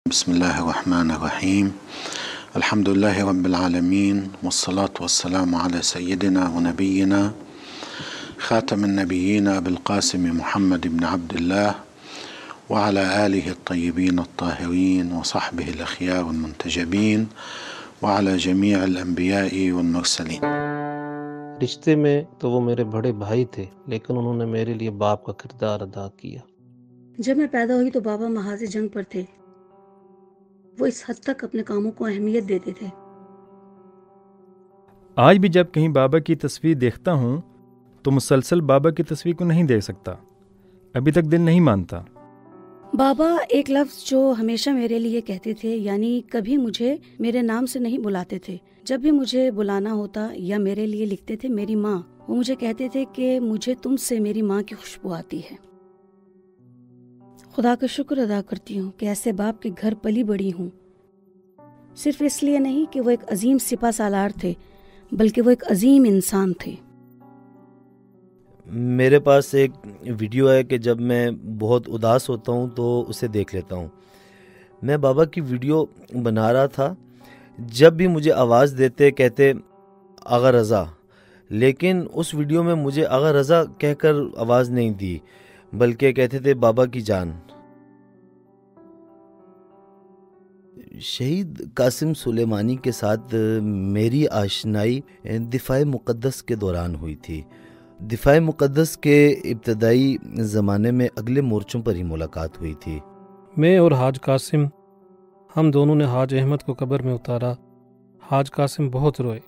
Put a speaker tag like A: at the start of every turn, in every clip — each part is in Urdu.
A: بسم اللہ الرحمن الرحیم الحمد للہ رب العالمین والصلاة والسلام علی سیدنا و نبینا خاتم النبیین ابی القاسم محمد بن عبد اللہ وعلى آلہ الطیبین الطاہرین وصحبہ الاخیار المنتجبین وعلى جمیع الانبیاء والمرسلین۔
B: رشتے میں تو وہ میرے بڑے بھائی تھے، لیکن انہوں نے میرے لیے باپ کا کردار ادا کیا۔
C: جب میں پیدا ہوئی تو بابا محاذ جنگ پر تھے۔ وہ اس حد تک اپنے کاموں کو اہمیت دیتے تھے۔
D: آج بھی جب کہیں بابا کی تصویر دیکھتا ہوں تو مسلسل بابا کی تصویر کو نہیں دیکھ سکتا، ابھی تک دل نہیں مانتا۔
C: بابا ایک لفظ جو ہمیشہ میرے لیے کہتے تھے، یعنی کبھی مجھے میرے نام سے نہیں بلاتے تھے۔ جب بھی مجھے بلانا ہوتا یا میرے لیے لکھتے تھے میری ماں، وہ مجھے کہتے تھے کہ مجھے تم سے میری ماں کی خوشبو آتی ہے۔ خدا کا شکر ادا کرتی ہوں کہ ایسے باپ کے گھر پلی بڑی ہوں، صرف اس لیے نہیں کہ وہ ایک عظیم سپہ سالار تھے، بلکہ وہ ایک عظیم انسان تھے۔
E: میرے پاس ایک ویڈیو ہے کہ جب میں بہت اداس ہوتا ہوں تو اسے دیکھ لیتا ہوں۔ میں بابا کی ویڈیو بنا رہا تھا، جب بھی مجھے آواز دیتے کہتے آغا رضا، لیکن اس ویڈیو میں مجھے آغا رضا کہہ کر آواز نہیں دی، بلکہ کہتے تھے بابا کی جان۔ شہید قاسم سلیمانی کے ساتھ میری آشنائی دفاع مقدس کے دوران ہوئی تھی۔ دفاع مقدس کے ابتدائی زمانے میں اگلے مورچوں پر ہی ملاقات ہوئی تھی۔
B: میں اور حاج قاسم، ہم دونوں نے حاج احمد کو قبر میں اتارا۔ حاج قاسم بہت روئے۔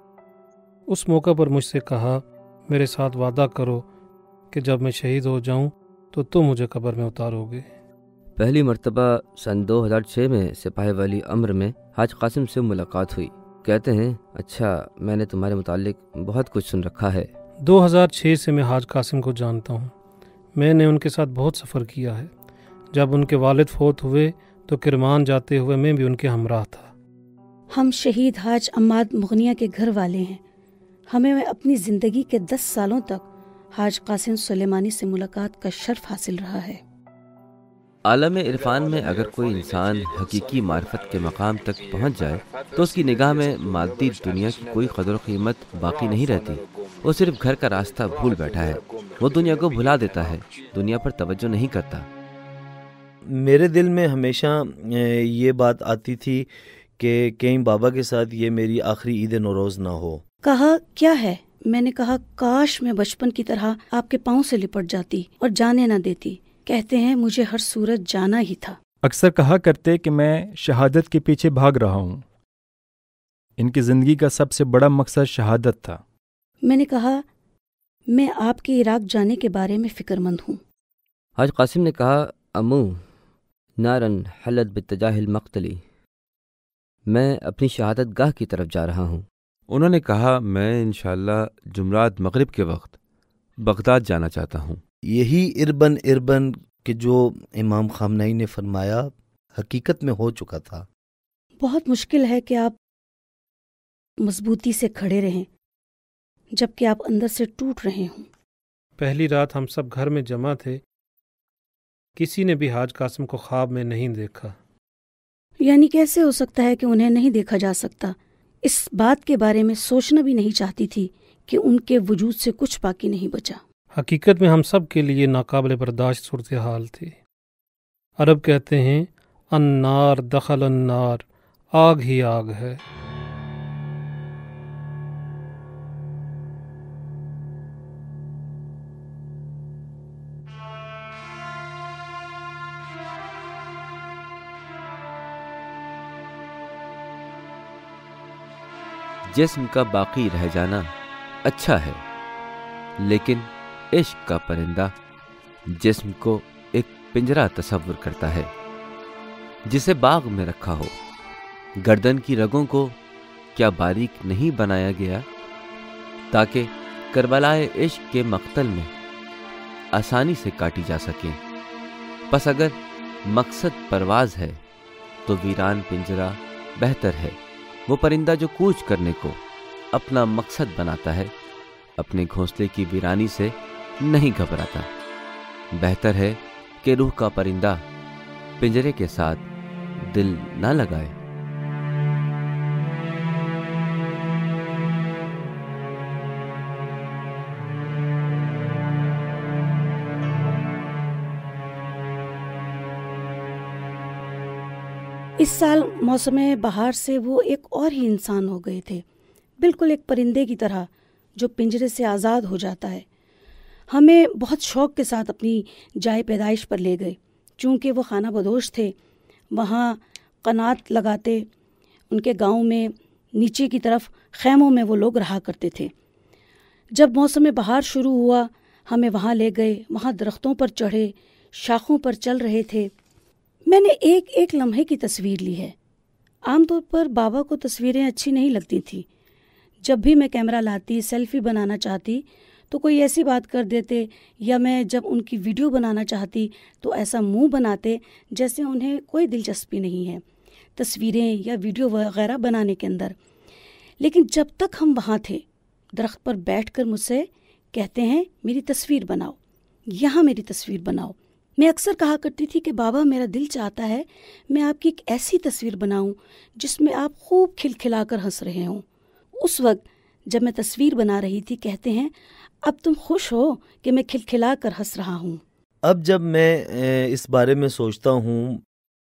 B: اس موقع پر مجھ سے کہا، میرے ساتھ وعدہ کرو کہ جب میں شہید ہو جاؤں تو تم مجھے قبر میں اتارو گے۔
F: پہلی مرتبہ سن 2006 میں سپاہی ولی امر میں حاج قاسم سے ملاقات ہوئی۔ کہتے ہیں، اچھا میں نے تمہارے متعلق بہت کچھ سن رکھا ہے۔
B: 2006 سے میں حاج قاسم کو جانتا ہوں۔ میں نے ان کے ساتھ بہت سفر کیا ہے۔ جب ان کے والد فوت ہوئے تو کرمان جاتے ہوئے میں بھی ان کے ہمراہ تھا۔
C: ہم شہید حاج عماد مغنیہ کے گھر والے ہیں۔ ہمیں اپنی زندگی کے 10 سالوں تک حاج قاسم سلیمانی سے ملاقات کا شرف حاصل رہا ہے۔
F: عالم عرفان میں اگر کوئی انسان حقیقی معرفت کے مقام تک پہنچ جائے تو اس کی نگاہ میں مادی دنیا کی کوئی قدر و قیمت باقی نہیں رہتی۔ وہ صرف گھر کا راستہ بھول بیٹھا ہے، وہ دنیا کو بھلا دیتا ہے، دنیا پر توجہ نہیں کرتا۔
E: میرے دل میں ہمیشہ یہ بات آتی تھی کہ کہیں بابا کے ساتھ یہ میری آخری عید نوروز نہ ہو۔
C: کہا کیا ہے؟ میں نے کہا کاش میں بچپن کی طرح آپ کے پاؤں سے لپٹ جاتی اور جانے نہ دیتی۔ کہتے ہیں مجھے ہر صورت جانا ہی تھا۔
D: اکثر کہا کرتے کہ میں شہادت کے پیچھے بھاگ رہا ہوں۔ ان کی زندگی کا سب سے بڑا مقصد شہادت تھا۔
C: میں نے کہا میں آپ کے عراق جانے کے بارے میں فکر مند ہوں۔
F: حاج قاسم نے کہا، امو نارن حلت باتجاہ المقتلی، میں اپنی شہادت گاہ کی طرف جا رہا ہوں۔
G: انہوں نے کہا، میں انشاءاللہ جمعرات مغرب کے وقت بغداد جانا چاہتا ہوں۔
E: یہی اربن کہ جو امام خامنہئی نے فرمایا حقیقت میں ہو چکا تھا۔
C: بہت مشکل ہے کہ آپ مضبوطی سے کھڑے رہیں جبکہ آپ اندر سے ٹوٹ رہے ہوں۔
B: پہلی رات ہم سب گھر میں جمع تھے، کسی نے بھی حاج قاسم کو خواب میں نہیں دیکھا۔
C: یعنی کیسے ہو سکتا ہے کہ انہیں نہیں دیکھا جا سکتا؟ اس بات کے بارے میں سوچنا بھی نہیں چاہتی تھی کہ ان کے وجود سے کچھ باقی نہیں بچا۔
B: حقیقت میں ہم سب کے لیے ناقابل برداشت صورتحال تھی۔ عرب کہتے ہیں النار دخل النار، آگ ہی آگ ہے۔
F: جسم کا باقی رہ جانا اچھا ہے، لیکن عشق کا پرندہ جسم کو ایک پنجرہ تصور کرتا ہے جسے باغ میں رکھا ہو۔ گردن کی رگوں کو کیا باریک نہیں بنایا گیا تاکہ کربلائے عشق کے مقتل میں آسانی سے کاٹی جا سکیں؟ پس اگر مقصد پرواز ہے تو ویران پنجرہ بہتر ہے۔ وہ پرندہ جو کوچ کرنے کو اپنا مقصد بناتا ہے، اپنے گھونسلے کی ویرانی سے نہیں گھبراتا۔ بہتر ہے کہ روح کا پرندہ پنجرے کے ساتھ دل نہ لگائے۔
C: اس سال موسم بہار سے وہ ایک اور ہی انسان ہو گئے تھے، بالکل ایک پرندے کی طرح جو پنجرے سے آزاد ہو جاتا ہے۔ ہمیں بہت شوق کے ساتھ اپنی جائے پیدائش پر لے گئے، چونکہ وہ خانہ بدوش تھے، وہاں قنات لگاتے، ان کے گاؤں میں نیچے کی طرف خیموں میں وہ لوگ رہا کرتے تھے۔ جب موسم بہار شروع ہوا ہمیں وہاں لے گئے، وہاں درختوں پر چڑھے، شاخوں پر چل رہے تھے۔ میں نے ایک ایک لمحے کی تصویر لی ہے۔ عام طور پر بابا کو تصویریں اچھی نہیں لگتی تھیں۔ جب بھی میں کیمرہ لاتی، سیلفی بنانا چاہتی تو کوئی ایسی بات کر دیتے، یا میں جب ان کی ویڈیو بنانا چاہتی تو ایسا منہ بناتے جیسے انہیں کوئی دلچسپی نہیں ہے تصویریں یا ویڈیو وغیرہ بنانے کے اندر۔ لیکن جب تک ہم وہاں تھے، درخت پر بیٹھ کر مجھ سے کہتے ہیں میری تصویر بناؤ، یہاں میری تصویر بناؤ۔ میں اکثر کہا کرتی تھی کہ بابا میرا دل چاہتا ہے میں آپ کی ایک ایسی تصویر بناؤں جس میں آپ خوب کھلکھلا کر ہنس رہے ہوں۔ اس وقت جب میں تصویر بنا رہی تھی کہتے ہیں اب تم خوش ہو کہ میں کھلکھلا کر ہنس رہا ہوں۔
E: اب جب میں اس بارے میں سوچتا ہوں،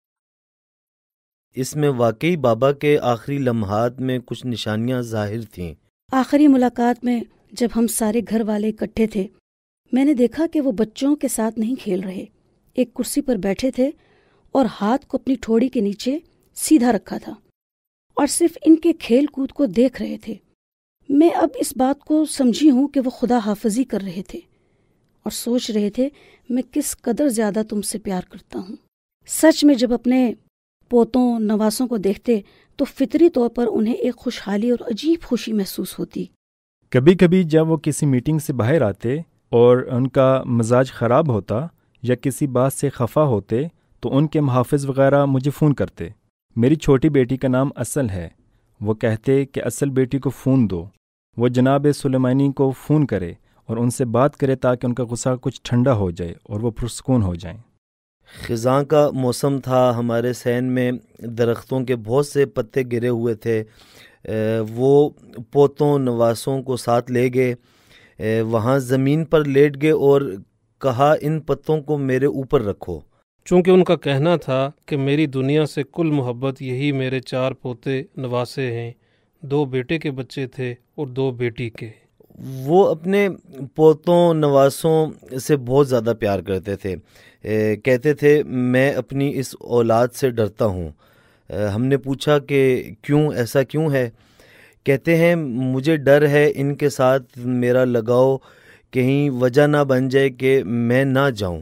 E: اس میں واقعی بابا کے آخری لمحات میں کچھ نشانیاں ظاہر تھیں۔
C: آخری ملاقات میں جب ہم سارے گھر والے اکٹھے تھے، میں نے دیکھا کہ وہ بچوں کے ساتھ نہیں کھیل رہے، ایک کرسی پر بیٹھے تھے اور ہاتھ کو اپنی ٹھوڑی کے نیچے سیدھا رکھا تھا اور صرف ان کے کھیل کود کو دیکھ رہے تھے۔ میں اب اس بات کو سمجھی ہوں کہ وہ خدا حافظی کر رہے تھے اور سوچ رہے تھے میں کس قدر زیادہ تم سے پیار کرتا ہوں۔ سچ میں جب اپنے پوتوں نواسوں کو دیکھتے تو فطری طور پر انہیں ایک خوشحالی اور عجیب خوشی محسوس ہوتی۔
D: کبھی کبھی جب وہ کسی میٹنگ سے باہر آتے اور ان کا مزاج خراب ہوتا یا کسی بات سے خفا ہوتے تو ان کے محافظ وغیرہ مجھے فون کرتے۔ میری چھوٹی بیٹی کا نام اصل ہے، وہ کہتے کہ اصل بیٹی کو فون دو، وہ جناب سلیمانی کو فون کرے اور ان سے بات کرے تاکہ ان کا غصہ کچھ ٹھنڈا ہو جائے اور وہ پرسکون ہو جائیں۔
E: خزاں کا موسم تھا، ہمارے صحن میں درختوں کے بہت سے پتے گرے ہوئے تھے۔ وہ پوتوں نواسوں کو ساتھ لے گئے، وہاں زمین پر لیٹ گئے اور کہا ان پتوں کو میرے اوپر رکھو۔
B: چونکہ ان کا کہنا تھا کہ میری دنیا سے کل محبت یہی میرے 4 پوتے نواسے ہیں، 2 بیٹے کے بچے تھے اور 2 بیٹی کے۔
E: وہ اپنے پوتوں نواسوں سے بہت زیادہ پیار کرتے تھے، کہتے تھے میں اپنی اس اولاد سے ڈرتا ہوں۔ ہم نے پوچھا کہ کیوں، ایسا کیوں ہے؟ کہتے ہیں مجھے ڈر ہے ان کے ساتھ میرا لگاؤ کہیں وجہ نہ بن جائے کہ میں نہ جاؤں۔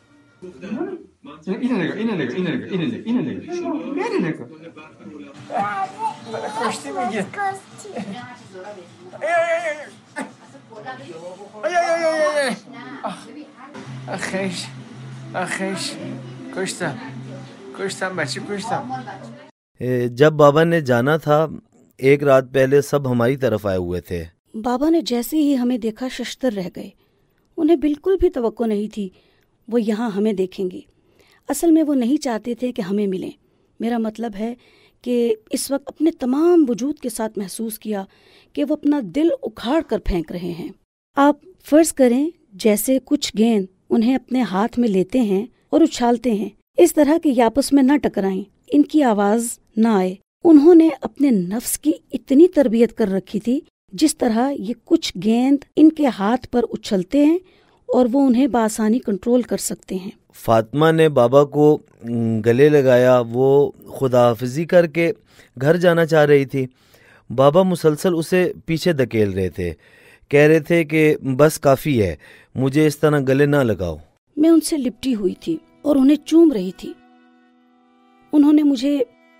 E: جب بابا نے جانا تھا ایک رات پہلے سب ہماری طرف آئے ہوئے تھے۔
C: بابا نے جیسے ہی ہمیں دیکھا ششتر رہ گئے، انہیں بالکل بھی توقع نہیں تھی وہ یہاں ہمیں دیکھیں گے۔ اصل میں وہ نہیں چاہتے تھے کہ ہمیں ملیں۔ میرا مطلب ہے کہ اس وقت اپنے تمام وجود کے ساتھ محسوس کیا کہ وہ اپنا دل اکھاڑ کر پھینک رہے ہیں۔ آپ فرض کریں جیسے کچھ گیند انہیں اپنے ہاتھ میں لیتے ہیں اور اچھالتے ہیں، اس طرح کہ آپس میں نہ ٹکرائیں، ان کی آواز نہ آئے۔ انہوں نے اپنے نفس کی اتنی تربیت کر رکھی تھی جس طرح یہ کچھ گیند ان کے ہاتھ پر اچھلتے ہیں اور وہ انہیں بآسانی کنٹرول کر سکتے ہیں۔
E: فاطمہ نے بابا کو گلے لگایا، وہ خدا حافظی کر کے گھر جانا چاہ رہی تھی۔ بابا مسلسل اسے پیچھے دھکیل رہے تھے، کہہ رہے تھے کہ بس کافی ہے، مجھے اس طرح گلے نہ لگاؤ۔
C: میں ان سے لپٹی ہوئی تھی اور انہیں چوم رہی تھی۔ انہوں نے مجھے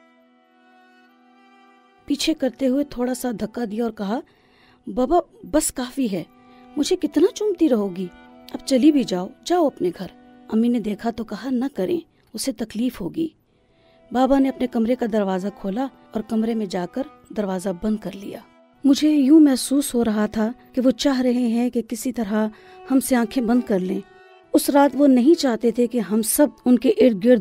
C: پیچھے کرتے ہوئے تھوڑا سا دھکا دیا اور کہا بابا بس کافی ہے، مجھے کتنا چومتی رہو گی، اب چلی بھی جاؤ، جاؤ اپنے گھر۔ امی نے دیکھا تو کہا نہ کریں، اسے تکلیف ہوگی۔ بابا نے اپنے کمرے کا دروازہ کھولا اور کمرے میں جا کر دروازہ بند کر لیا۔ مجھے یوں محسوس ہو رہا تھا کہ وہ چاہ رہے ہیں کہ کسی طرح ہم سے آنکھیں بند کر لیں۔ اس رات وہ نہیں چاہتے تھے کہ ہم سب ان کے ارد گرد ہوں،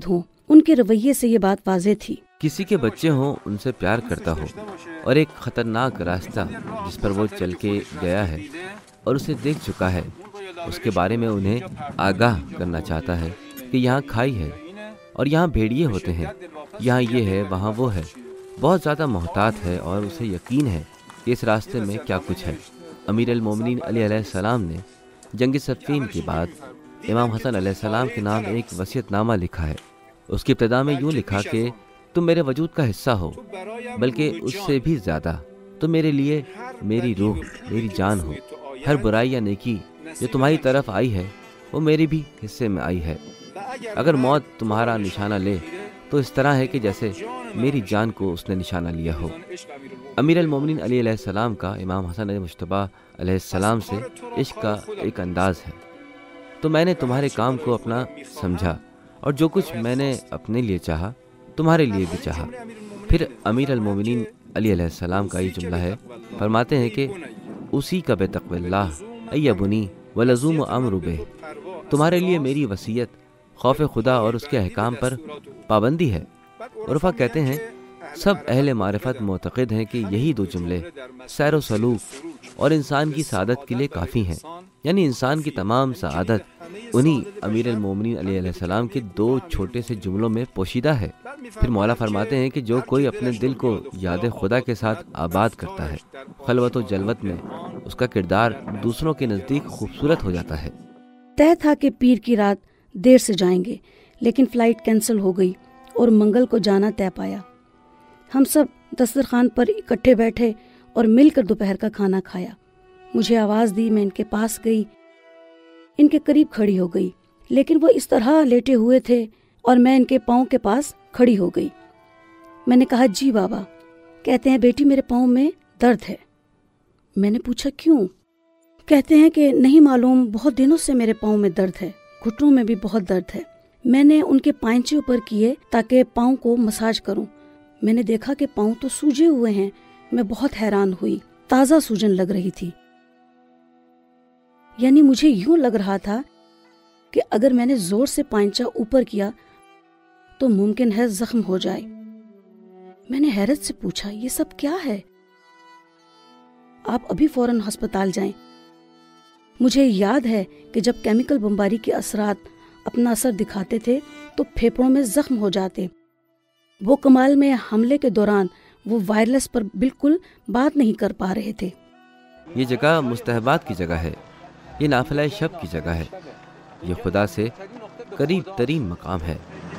C: ان کے رویے سے یہ بات واضح تھی۔
F: کسی کے بچے ہوں ان سے پیار کرتا ہو اور ایک خطرناک راستہ جس پر وہ چل کے گیا ہے اور اسے دیکھ چکا ہے، اس کے بارے میں انہیں آگاہ کرنا چاہتا ہے کہ یہاں کھائی ہے اور یہاں بھیڑیے ہوتے ہیں، یہاں یہ ہے وہاں وہ ہے، بہت زیادہ محتاط ہے اور اسے یقین ہے کہ اس راستے میں کیا کچھ ہے۔ امیر المومنین علی علیہ السلام نے جنگ صفین کے بعد امام حسن علیہ السلام کے نام ایک وصیت نامہ لکھا ہے۔ اس کی ابتدا میں یوں لکھا کہ تم میرے وجود کا حصہ ہو، بلکہ اس سے بھی زیادہ تم میرے لیے میری روح، میری جان ہو۔ ہر برائی یا نیکی جو تمہاری طرف آئی ہے وہ میرے بھی حصے میں آئی ہے۔ اگر موت تمہارا نشانہ لے تو اس طرح ہے کہ جیسے میری جان کو اس نے نشانہ لیا ہو۔ امیر المومنین علی علیہ السلام کا امام حسن مجتبیٰ علیہ السلام سے عشق کا ایک انداز ہے۔ تو میں نے تمہارے کام کو اپنا سمجھا اور جو کچھ میں نے اپنے لیے چاہا تمہارے لیے بھی چاہا۔ پھر امیر المومنین علی علیہ السلام کا یہ جملہ ہے، فرماتے ہیں کہ اسی کا بے تقوی اللہ ایبنی ولزوم امر بہ، تمہارے لیے میری وصیت خوف خدا اور اس کے احکام پر پابندی ہے۔ عرفا کہتے ہیں سب اہل معرفت معتقد ہیں کہ یہی دو جملے سیر و سلوک اور انسان کی سعادت کے لیے کافی ہیں، یعنی انسان کی تمام سعادت انہی امیر المومنین علیہ السلام کے دو چھوٹے سے جملوں میں پوشیدہ ہے۔ پھر مولا فرماتے ہیں کہ جو کوئی اپنے دل کو یاد خدا کے ساتھ آباد کرتا ہے، خلوت و جلوت میں اس کا کردار دوسروں کے نزدیک خوبصورت ہو جاتا ہے۔
C: طے تھا کہ پیر کی رات دیر سے جائیں گے، لیکن فلائٹ کینسل ہو گئی اور منگل کو جانا طے پایا۔ ہم سب دسترخوان پر اکٹھے بیٹھے اور مل کر دوپہر کا کھانا کھایا۔ مجھے آواز دی، میں ان کے پاس گئی، ان کے قریب کھڑی ہو گئی، لیکن وہ اس طرح لیٹے ہوئے تھے اور میں ان کے پاؤں کے پاس کھڑی ہو گئی۔ میں نے کہا جی بابا۔ کہتے ہیں بیٹی میرے پاؤں میں درد ہے۔ میں نے پوچھا کیوں؟ کہتے ہیں کہ نہیں معلوم، بہت دنوں سے میرے پاؤں میں درد ہے، گھٹنوں میں بھی بہت درد ہے۔ میں نے ان کے پائنچے اوپر کیے تاکہ پاؤں کو مساج کروں۔ میں نے دیکھا کہ پاؤں تو سوجے ہوئے ہیں۔ میں بہت حیران ہوئی، تازہ سوجن لگ رہی تھی، یعنی مجھے یوں لگ رہا تھا کہ اگر میں نے زور سے پائنچا اوپر کیا تو ممکن ہے زخم ہو جائے۔ میں نے حیرت سے پوچھا یہ سب کیا ہے؟ آپ ابھی فوراً ہسپتال جائیں۔ مجھے یاد ہے کہ جب کیمیکل بمباری کے اثرات اپنا اثر دکھاتے تھے تو پھیپھڑوں میں زخم ہو جاتے۔ وہ کمال میں حملے کے دوران وہ وائرلیس پر بالکل بات نہیں کر پا رہے تھے۔
F: یہ جگہ مستحبات کی جگہ ہے، یہ نافلہ شب کی جگہ ہے، یہ خدا سے قریب ترین مقام ہے۔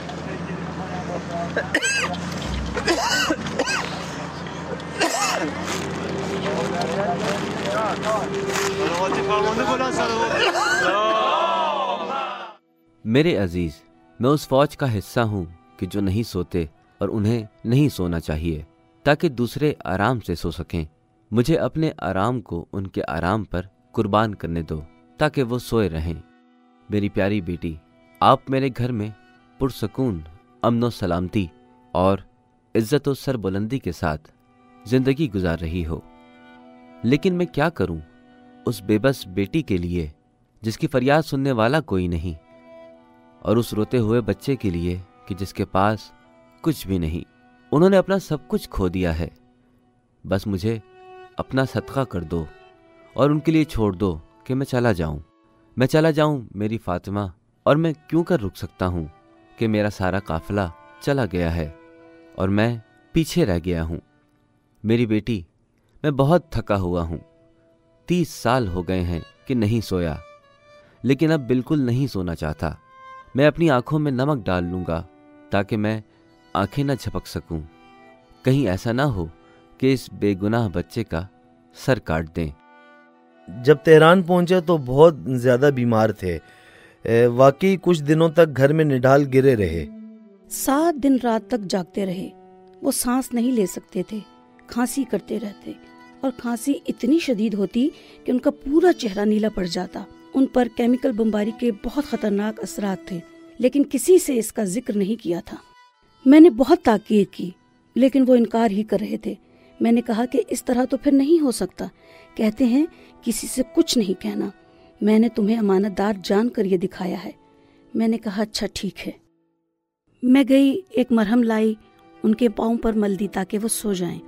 F: میرے عزیز، میں اس فوج کا حصہ ہوں کہ جو نہیں سوتے اور انہیں نہیں سونا چاہیے تاکہ دوسرے آرام سے سو سکیں۔ مجھے اپنے آرام کو ان کے آرام پر قربان کرنے دو تاکہ وہ سوئے رہیں۔ میری پیاری بیٹی، آپ میرے گھر میں پرسکون، امن و سلامتی اور عزت و سربلندی کے ساتھ زندگی گزار رہی ہو، لیکن میں کیا کروں اس بے بس بیٹی کے لیے جس کی فریاد سننے والا کوئی نہیں، اور اس روتے ہوئے بچے کے لیے کہ جس کے پاس کچھ بھی نہیں۔ انہوں نے اپنا سب کچھ کھو دیا ہے، بس مجھے اپنا صدقہ کر دو اور ان کے لیے چھوڑ دو کہ میں چلا جاؤں میری فاطمہ، اور میں کیوں کر رک سکتا ہوں کہ میرا سارا قافلہ چلا گیا ہے اور میں پیچھے رہ گیا ہوں۔ میری بیٹی، میں بہت تھکا ہوا ہوں، 30 سال ہو گئے ہیں کہ نہیں سویا، لیکن اب بالکل نہیں سونا چاہتا۔ میں اپنی آنکھوں میں نمک ڈال لوں گا تاکہ میں آنکھیں نہ جھپک سکوں، کہیں ایسا نہ ہو کہ اس بے گناہ بچے کا سر کاٹ دیں۔
E: جب تہران پہنچے تو بہت زیادہ بیمار تھے، واقعی کچھ دنوں تک گھر میں نڈھال گرے رہے۔
C: 7 دن رات تک جاگتے رہے۔ وہ سانس نہیں لے سکتے تھے، کھانسی کرتے رہتے، اور کھانسی اتنی شدید ہوتی کہ ان کا پورا چہرہ نیلا پڑ جاتا۔ ان پر کیمیکل بمباری کے بہت خطرناک اثرات تھے، لیکن کسی سے اس کا ذکر نہیں کیا تھا۔ میں نے بہت تاکید کی، لیکن وہ انکار ہی کر رہے تھے۔ میں نے کہا کہ اس طرح تو پھر نہیں ہو سکتا۔ کہتے ہیں کسی سے کچھ نہیں کہنا، میں نے تمہیں امانت دار جان کر یہ دکھایا ہے۔ میں نے کہا اچھا ٹھیک ہے۔ میں گئی، ایک مرہم لائی، ان کے پاؤں پر مل دی تاکہ وہ سو جائیں۔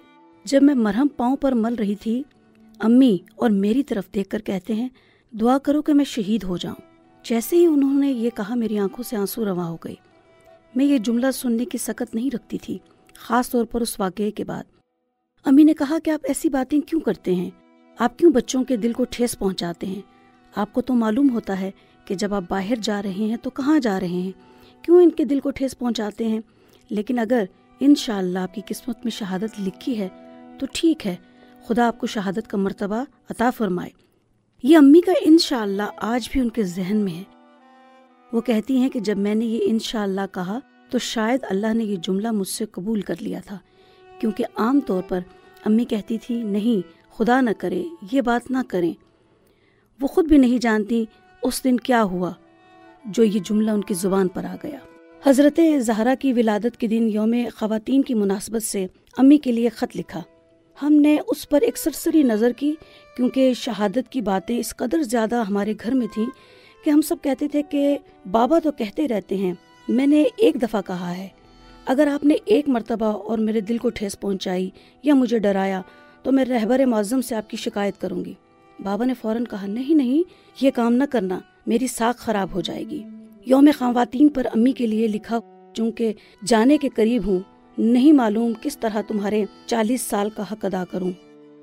C: جب میں مرہم پاؤں پر مل رہی تھی، امی اور میری طرف دیکھ کر کہتے ہیں دعا کرو کہ میں شہید ہو جاؤں۔ جیسے ہی انہوں نے یہ کہا میری آنکھوں سے آنسو رواں ہو گئے۔ میں یہ جملہ سننے کی سکت نہیں رکھتی تھی، خاص طور پر اس واقعے کے بعد۔ امی نے کہا کہ آپ ایسی باتیں کیوں کرتے ہیں؟ آپ کیوں بچوں کے دل کو ٹھیس پہنچاتے ہیں؟ آپ کو تو معلوم ہوتا ہے کہ جب آپ باہر جا رہے ہیں تو کہاں جا رہے ہیں، کیوں ان کے دل کو ٹھیس پہنچاتے ہیں؟ لیکن اگر انشاءاللہ آپ کی قسمت میں شہادت لکھی ہے تو ٹھیک ہے، خدا آپ کو شہادت کا مرتبہ عطا فرمائے۔ یہ امی کا انشاءاللہ آج بھی ان کے ذہن میں ہے۔ وہ کہتی ہیں کہ جب میں نے یہ انشاءاللہ کہا تو شاید اللہ نے یہ جملہ مجھ سے قبول کر لیا تھا، کیونکہ عام طور پر امی کہتی تھی نہیں خدا نہ کرے یہ بات نہ کریں۔ وہ خود بھی نہیں جانتی اس دن کیا ہوا جو یہ جملہ ان کی زبان پر آ گیا۔ حضرت زہرا کی ولادت کے دن یوم خواتین کی مناسبت سے امی کے لیے خط لکھا۔ ہم نے اس پر ایک سرسری نظر کی، کیونکہ شہادت کی باتیں اس قدر زیادہ ہمارے گھر میں تھیں کہ ہم سب کہتے تھے کہ بابا تو کہتے رہتے ہیں، میں نے ایک دفعہ کہا ہے، اگر آپ نے ایک مرتبہ اور میرے دل کو ٹھیس پہنچائی یا مجھے ڈرایا تو میں رہبر معظم سے آپ کی شکایت کروں گی۔ بابا نے فوراً کہا نہیں یہ کام نہ کرنا، میری ساکھ خراب ہو جائے گی۔ یوم خواتین پر امی کے لیے لکھا، چونکہ جانے کے قریب ہوں، نہیں معلوم کس طرح تمہارے 40 سال کا حق ادا کروں۔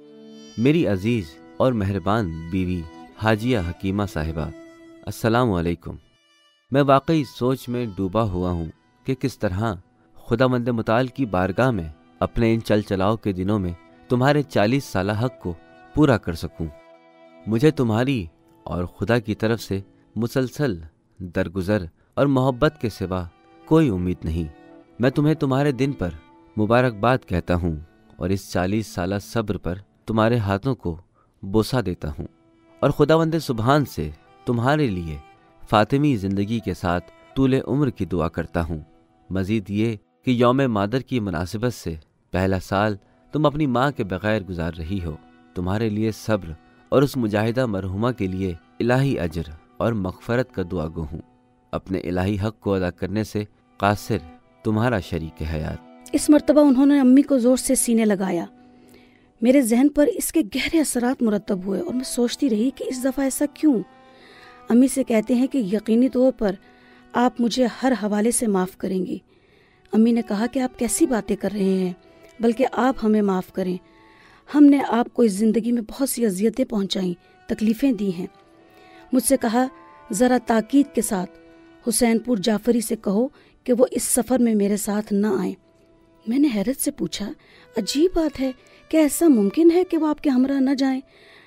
F: میری عزیز اور مہربان بیوی حاجیہ حکیمہ صاحبہ، السلام علیکم۔ میں واقعی سوچ میں ڈوبا ہوا ہوں کہ کس طرح خداوند متعال کی بارگاہ میں اپنے ان چل چلاؤ کے دنوں میں تمہارے 40 سالہ حق کو پورا کر سکوں۔ مجھے تمہاری اور خدا کی طرف سے مسلسل درگزر اور محبت کے سوا کوئی امید نہیں۔ میں تمہیں تمہارے دن پر مبارکباد کہتا ہوں اور اس 40 سالہ صبر پر تمہارے ہاتھوں کو بوسہ دیتا ہوں، اور خداوند سبحان سے تمہارے لیے فاطمی زندگی کے ساتھ طول عمر کی دعا کرتا ہوں۔ مزید یہ کہ یوم مادر کی مناسبت سے پہلا سال تم اپنی ماں کے بغیر گزار رہی ہو۔ تمہارے لیے صبر اور اس مجاہدہ مرحومہ کے لیے الہی اجر اور مغفرت کا دعا گو ہوں۔ اپنے الہی حق کو ادا کرنے سے قاصر تمہارا شریک حیات۔
C: اس مرتبہ انہوں نے امی کو زور سے سینے لگایا۔ میرے ذہن پر اس کے گہرے اثرات مرتب ہوئے اور میں سوچتی رہی کہ اس دفعہ ایسا کیوں؟ امی سے کہتے ہیں کہ یقینی طور پر آپ مجھے ہر حوالے سے معاف کریں گی۔ امی نے کہا کہ آپ کیسی باتیں کر رہے ہیں، بلکہ آپ ہمیں معاف کریں، ہم نے آپ کو اس زندگی میں بہت سی اذیتیں پہنچائیں، تکلیفیں دی ہیں۔ مجھ سے کہا ذرا تاکید کے ساتھ حسین پور جعفری سے کہو کہ وہ اس سفر میں میرے ساتھ نہ آئیں۔ میں نے حیرت سے پوچھا عجیب بات ہے، کیا ایسا ممکن ہے کہ وہ آپ کے ہمراہ نہ جائیں؟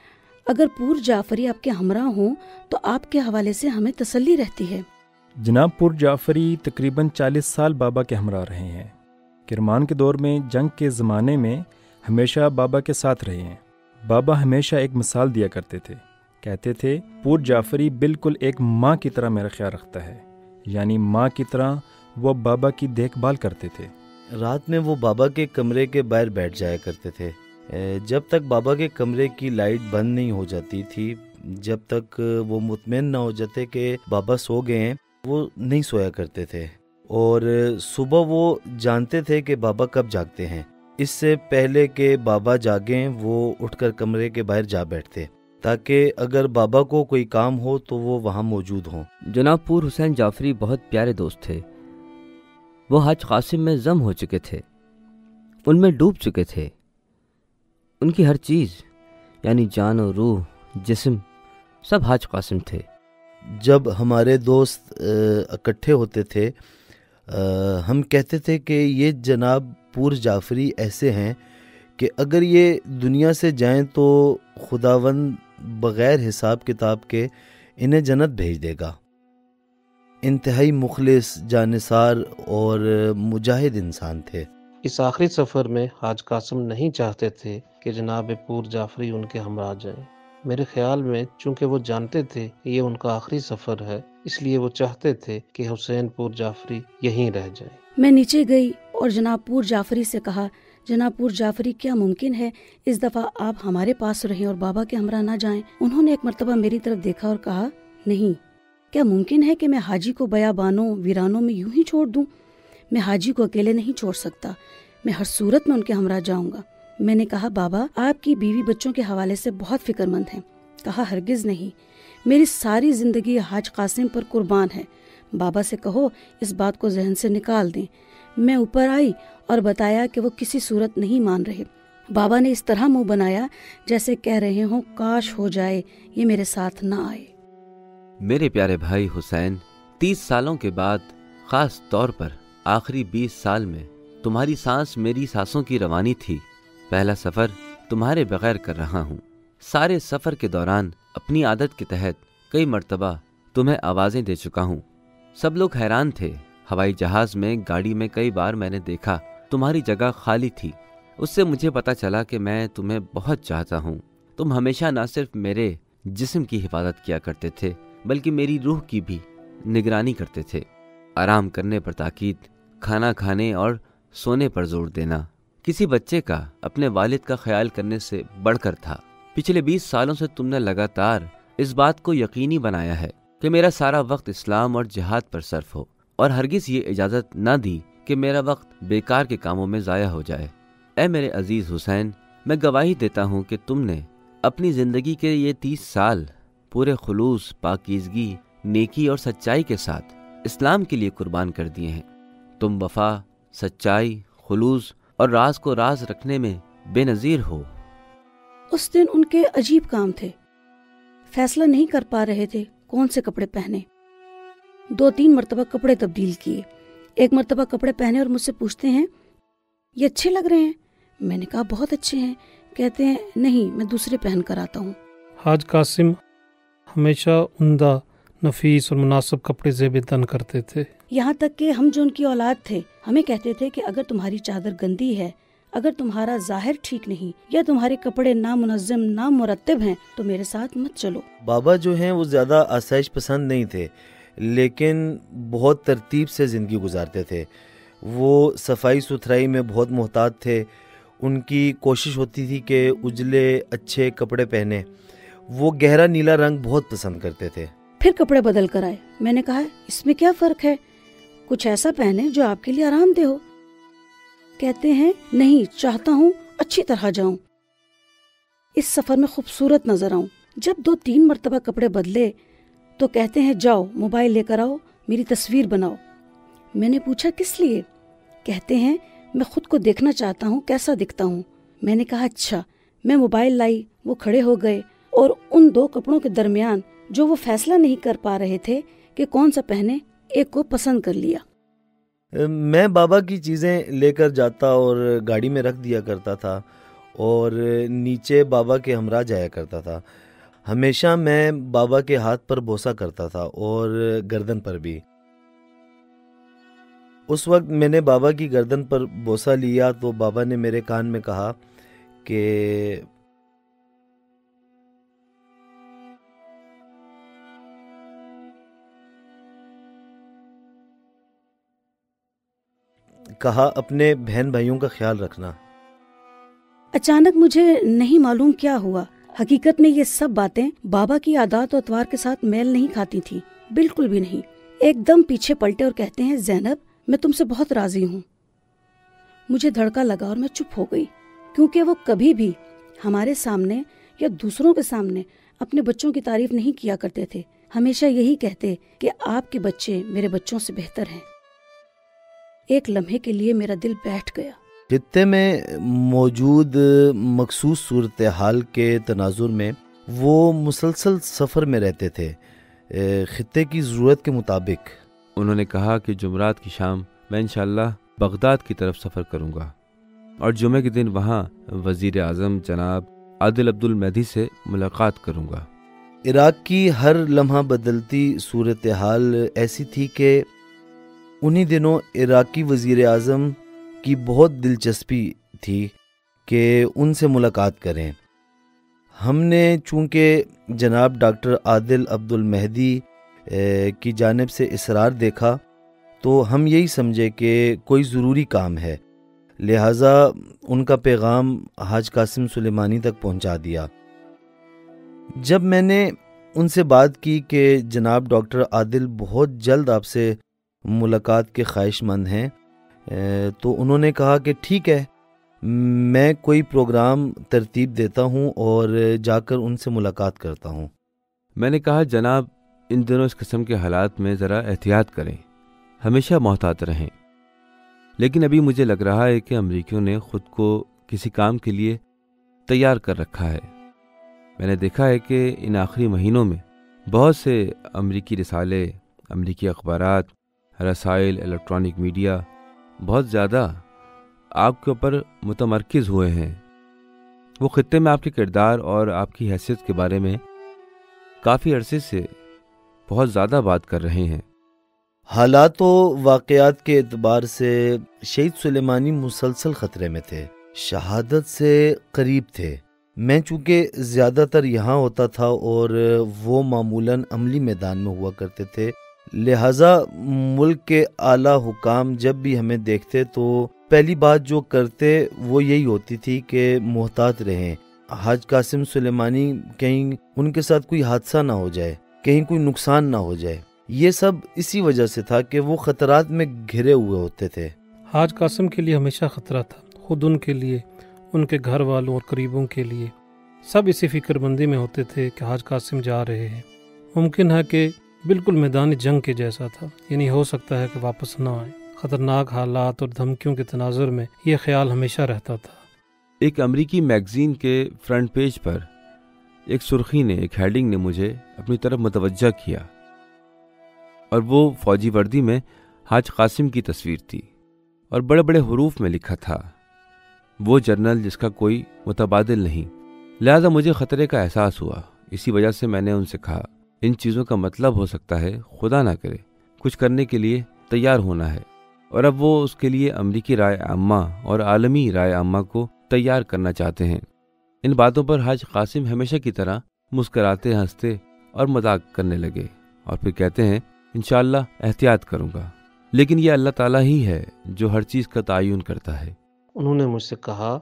C: اگر پور جعفری آپ کے ہمراہ ہوں تو آپ کے حوالے سے ہمیں تسلی رہتی ہے۔
D: جناب پور جعفری تقریباً 40 سال بابا کے ہمراہ رہے ہیں۔ کرمان کے دور میں جنگ کے زمانے میں ہمیشہ بابا کے ساتھ رہے ہیں۔ بابا ہمیشہ ایک مثال دیا کرتے تھے، کہتے تھے پور جعفری بالکل ایک ماں کی طرح میرا خیال رکھتا ہے، یعنی ماں کی طرح وہ بابا کی دیکھ بھال کرتے تھے۔
E: رات میں وہ بابا کے کمرے کے باہر بیٹھ جایا کرتے تھے، جب تک بابا کے کمرے کی لائٹ بند نہیں ہو جاتی تھی، جب تک وہ مطمئن نہ ہو جاتے کہ بابا سو گئے ہیں، وہ نہیں سویا کرتے تھے۔ اور صبح وہ جانتے تھے کہ بابا کب جاگتے ہیں، اس سے پہلے کہ بابا جاگیں وہ اٹھ کر کمرے کے باہر جا بیٹھتے تاکہ اگر بابا کو کوئی کام ہو تو وہ وہاں موجود ہوں۔
F: جناب پور حسین جعفری بہت پیارے دوست تھے۔ وہ حاج قاسم میں ضم ہو چکے تھے، ان میں ڈوب چکے تھے۔ ان کی ہر چیز یعنی جان و روح، جسم، سب حاج قاسم تھے۔
E: جب ہمارے دوست اکٹھے ہوتے تھے ہم کہتے تھے کہ یہ جناب پور جعفری ایسے ہیں کہ اگر یہ دنیا سے جائیں تو خداوند بغیر حساب کتاب کے انہیں جنت بھیج دے گا۔ انتہائی مخلص، جانثار اور مجاہد انسان تھے۔
B: اس آخری سفر میں حاج قاسم نہیں چاہتے تھے کہ جناب پور جعفری ان کے ہمراہ جائیں۔ میرے خیال میں چونکہ وہ جانتے تھے کہ یہ ان کا آخری سفر ہے، اس لیے وہ چاہتے تھے کہ حسین پور جعفری یہیں رہ جائیں۔
C: میں نیچے گئی اور جناب پور جعفری سے کہا جناب پور جعفری کیا ممکن ہے اس دفعہ آپ ہمارے پاس رہیں اور بابا کے ہمراہ نہ جائیں؟ انہوں نے ایک مرتبہ میری طرف دیکھا اور کہا نہیں، کیا ممکن ہے کہ میں حاجی کو بیابانوں ویرانوں میں یوں ہی چھوڑ دوں؟ میں حاجی کو اکیلے نہیں چھوڑ سکتا، میں ہر صورت میں ان کے ہمراہ جاؤں گا۔ میں نے کہا بابا آپ کی بیوی بچوں کے حوالے سے بہت فکر مند ہیں۔ کہا ہرگز نہیں، میری ساری زندگی حاج قاسم پر قربان ہے۔ بابا سے کہو اس بات کو ذہن سے نکال دیں۔ میں اوپر آئی اور بتایا کہ وہ کسی صورت نہیں مان رہے۔ بابا نے اس طرح منہ بنایا جیسے کہہ رہے ہوں کاش ہو جائے یہ میرے ساتھ نہ آئے۔
F: میرے پیارے بھائی حسین، 30 سالوں کے بعد، خاص طور پر آخری 20 سال میں تمہاری سانس میری سانسوں کی روانی تھی۔ پہلا سفر تمہارے بغیر کر رہا ہوں۔ سارے سفر کے دوران اپنی عادت کے تحت کئی مرتبہ تمہیں آوازیں دے چکا ہوں۔ سب لوگ حیران تھے۔ ہوائی جہاز میں، گاڑی میں کئی بار میں نے دیکھا تمہاری جگہ خالی تھی۔ اس سے مجھے پتا چلا کہ میں تمہیں بہت چاہتا ہوں۔ تم ہمیشہ نہ صرف میرے جسم کی حفاظت کیا کرتے تھے بلکہ میری روح کی بھی نگرانی کرتے تھے۔ آرام کرنے پر تاکید، کھانا کھانے اور سونے پر زور دینا کسی بچے کا اپنے والد کا خیال کرنے سے بڑھ کر تھا۔ پچھلے 20 سالوں سے تم نے لگاتار اس بات کو یقینی بنایا ہے کہ میرا سارا وقت اسلام اور جہاد پر صرف ہو، اور ہرگز یہ اجازت نہ دی کہ میرا وقت بیکار کے کاموں میں ضائع ہو جائے۔ اے میرے عزیز حسین، میں گواہی دیتا ہوں کہ تم نے اپنی زندگی کے یہ 30 سال پورے خلوص، پاکیزگی، نیکی اور سچائی کے ساتھ اسلام کے لیے قربان کر دیے ہیں۔ تم وفا، سچائی، خلوص اور راز کو راز رکھنے میں بے نظیر ہو۔
C: اس دن ان کے عجیب کام تھے، فیصلہ نہیں کر پا رہے تھے کون سے کپڑے پہنے۔ 2-3 مرتبہ کپڑے تبدیل کیے۔ ایک مرتبہ کپڑے پہنے اور مجھ سے پوچھتے ہیں یہ اچھے لگ رہے ہیں؟ میں نے کہا بہت اچھے ہیں۔ کہتے ہیں نہیں، میں دوسرے پہن کر آتا ہوں۔
B: حاج قاسم ہمیشہ عمدہ، نفیس اور مناسب کپڑے زیب تن کرتے تھے۔
C: یہاں تک کہ ہم جو ان کی اولاد تھے ہمیں کہتے تھے کہ اگر تمہاری چادر گندی ہے، اگر تمہارا ظاہر ٹھیک نہیں، یا تمہارے کپڑے نامنظم، نامرتب ہیں تو میرے ساتھ مت چلو۔
E: بابا جو ہیں وہ زیادہ آسائش پسند نہیں تھے، لیکن بہت ترتیب سے زندگی گزارتے تھے۔ وہ صفائی ستھرائی میں بہت محتاط تھے۔ ان کی کوشش ہوتی تھی کہ اجلے اچھے کپڑے پہنے۔ وہ گہرا نیلا رنگ بہت پسند کرتے تھے۔
C: پھر کپڑے بدل کر آئے۔ میں نے کہا اس میں کیا فرق ہے، کچھ ایسا پہنے جو آپ کے لیے آرام دہ ہو۔ کہتے ہیں نہیں، چاہتا ہوں اچھی طرح جاؤں، اس سفر میں خوبصورت نظر آؤں۔ جب 2-3 مرتبہ کپڑے بدلے تو کہتے ہیں جاؤ موبائل لے کر آؤ، میری تصویر بناؤ۔ میں نے پوچھا کس لیے؟ کہتے ہیں میں خود کو دیکھنا چاہتا ہوں کیسا دکھتا ہوں۔ میں نے کہا اچھا۔ میں موبائل لائی، وہ کھڑے ہو گئے اور ان 2 کپڑوں کے درمیان جو وہ فیصلہ نہیں کر پا رہے تھے کہ کون سا پہنے، ایک کو پسند کر لیا۔
E: میں بابا کی چیزیں لے کر جاتا اور گاڑی میں رکھ دیا کرتا تھا اور نیچے بابا کے ہمراہ جایا کرتا تھا۔ ہمیشہ میں بابا کے ہاتھ پر بوسہ کرتا تھا اور گردن پر بھی۔ اس وقت میں نے بابا کی گردن پر بوسہ لیا تو بابا نے میرے کان میں کہا کہ اپنے بہن بھائیوں کا خیال رکھنا۔
C: اچانک مجھے نہیں معلوم کیا ہوا، حقیقت میں یہ سب باتیں بابا کی عادات و اطوار کے ساتھ میل نہیں کھاتی تھی، بالکل بھی نہیں۔ ایک دم پیچھے پلٹے اور کہتے ہیں زینب میں تم سے بہت راضی ہوں۔ مجھے دھڑکا لگا اور میں چپ ہو گئی، کیونکہ وہ کبھی بھی ہمارے سامنے یا دوسروں کے سامنے اپنے بچوں کی تعریف نہیں کیا کرتے تھے۔ ہمیشہ یہی کہتے کہ آپ کے بچے میرے بچوں سے بہتر ہیں۔ ایک لمحے کے لیے میرا دل بیٹھ گیا۔
E: خطے میں موجود مخصوص صورتحال کے تناظر میں وہ مسلسل سفر میں رہتے تھے، خطے کی ضرورت کے مطابق۔
G: انہوں نے کہا کہ جمعرات کی شام میں انشاءاللہ بغداد کی طرف سفر کروں گا اور جمعہ کے دن وہاں وزیر اعظم جناب عادل عبد المہدی سے ملاقات کروں گا۔
E: عراق کی ہر لمحہ بدلتی صورتحال ایسی تھی کہ انہی دنوں عراقی وزیر اعظم کی بہت دلچسپی تھی کہ ان سے ملاقات کریں۔ ہم نے چونکہ جناب ڈاکٹر عادل عبد المہدی کی جانب سے اصرار دیکھا تو ہم یہی سمجھے کہ کوئی ضروری کام ہے، لہٰذا ان کا پیغام حاج قاسم سلیمانی تک پہنچا دیا۔ جب میں نے ان سے بات کی کہ جناب ڈاکٹر عادل بہت جلد آپ سے ملاقات کے خواہش مند ہیں، تو انہوں نے کہا کہ ٹھیک ہے، میں کوئی پروگرام ترتیب دیتا ہوں اور جا کر ان سے ملاقات کرتا ہوں۔
G: میں نے کہا جناب ان دنوں اس قسم کے حالات میں ذرا احتیاط کریں، ہمیشہ محتاط رہیں، لیکن ابھی مجھے لگ رہا ہے کہ امریکیوں نے خود کو کسی کام کے لیے تیار کر رکھا ہے۔ میں نے دیکھا ہے کہ ان آخری مہینوں میں بہت سے امریکی رسالے، امریکی اخبارات، رسائل، الیکٹرانک میڈیا بہت زیادہ آپ کے اوپر متمرکز ہوئے ہیں۔ وہ خطے میں آپ کے کردار اور آپ کی حیثیت کے بارے میں کافی عرصے سے بہت زیادہ بات کر رہے ہیں۔
E: حالات و واقعات کے اعتبار سے شہید سلیمانی مسلسل خطرے میں تھے، شہادت سے قریب تھے۔ میں چونکہ زیادہ تر یہاں ہوتا تھا اور وہ معمولاً عملی میدان میں ہوا کرتے تھے، لہٰذا ملک کے اعلیٰ حکام جب بھی ہمیں دیکھتے تو پہلی بات جو کرتے وہ یہی ہوتی تھی کہ محتاط رہیں، حاج قاسم سلیمانی کہیں ان کے ساتھ کوئی حادثہ نہ ہو جائے، کہیں کوئی نقصان نہ ہو جائے۔ یہ سب اسی وجہ سے تھا کہ وہ خطرات میں گھرے ہوئے ہوتے تھے۔
B: حاج قاسم کے لیے ہمیشہ خطرہ تھا، خود ان کے لیے، ان کے گھر والوں اور قریبوں کے لیے۔ سب اسی فکر مندی میں ہوتے تھے کہ حاج قاسم جا رہے ہیں، ممکن ہے کہ بالکل میدان جنگ کے جیسا تھا، یعنی ہو سکتا ہے کہ واپس نہ آئے۔ خطرناک حالات اور دھمکیوں کے تناظر میں یہ خیال ہمیشہ رہتا تھا۔
G: ایک امریکی میگزین کے فرنٹ پیج پر ایک سرخی نے، ایک ہیڈنگ نے مجھے اپنی طرف متوجہ کیا، اور وہ فوجی وردی میں حاج قاسم کی تصویر تھی، اور بڑے بڑے حروف میں لکھا تھا، وہ جرنل جس کا کوئی متبادل نہیں۔ لہذا مجھے خطرے کا احساس ہوا۔ اسی وجہ سے میں نے ان سے کہا ان چیزوں کا مطلب ہو سکتا ہے خدا نہ کرے کچھ کرنے کے لیے تیار ہونا ہے، اور اب وہ اس کے لیے امریکی رائے عامہ اور عالمی رائے عامہ کو تیار کرنا چاہتے ہیں۔ ان باتوں پر حاج قاسم ہمیشہ کی طرح مسکراتے، ہنستے اور مذاق کرنے لگے، اور پھر کہتے ہیں انشاءاللہ احتیاط کروں گا، لیکن یہ اللہ تعالیٰ ہی ہے جو ہر چیز کا تعین کرتا ہے۔
B: انہوں نے مجھ سے کہا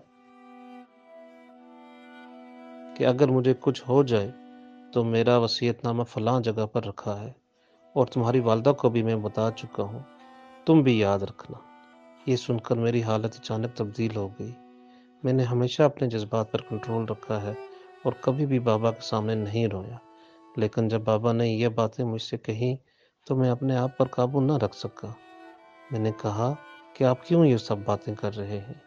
B: کہ اگر مجھے کچھ ہو جائے تو میرا وصیت نامہ فلاں جگہ پر رکھا ہے، اور تمہاری والدہ کو بھی میں بتا چکا ہوں، تم بھی یاد رکھنا۔ یہ سن کر میری حالت اچانک تبدیل ہو گئی۔ میں نے ہمیشہ اپنے جذبات پر کنٹرول رکھا ہے اور کبھی بھی بابا کے سامنے نہیں رویا، لیکن جب بابا نے یہ باتیں مجھ سے کہیں تو میں اپنے آپ پر قابو نہ رکھ سکا۔ میں نے کہا کہ آپ کیوں یہ سب باتیں کر رہے ہیں؟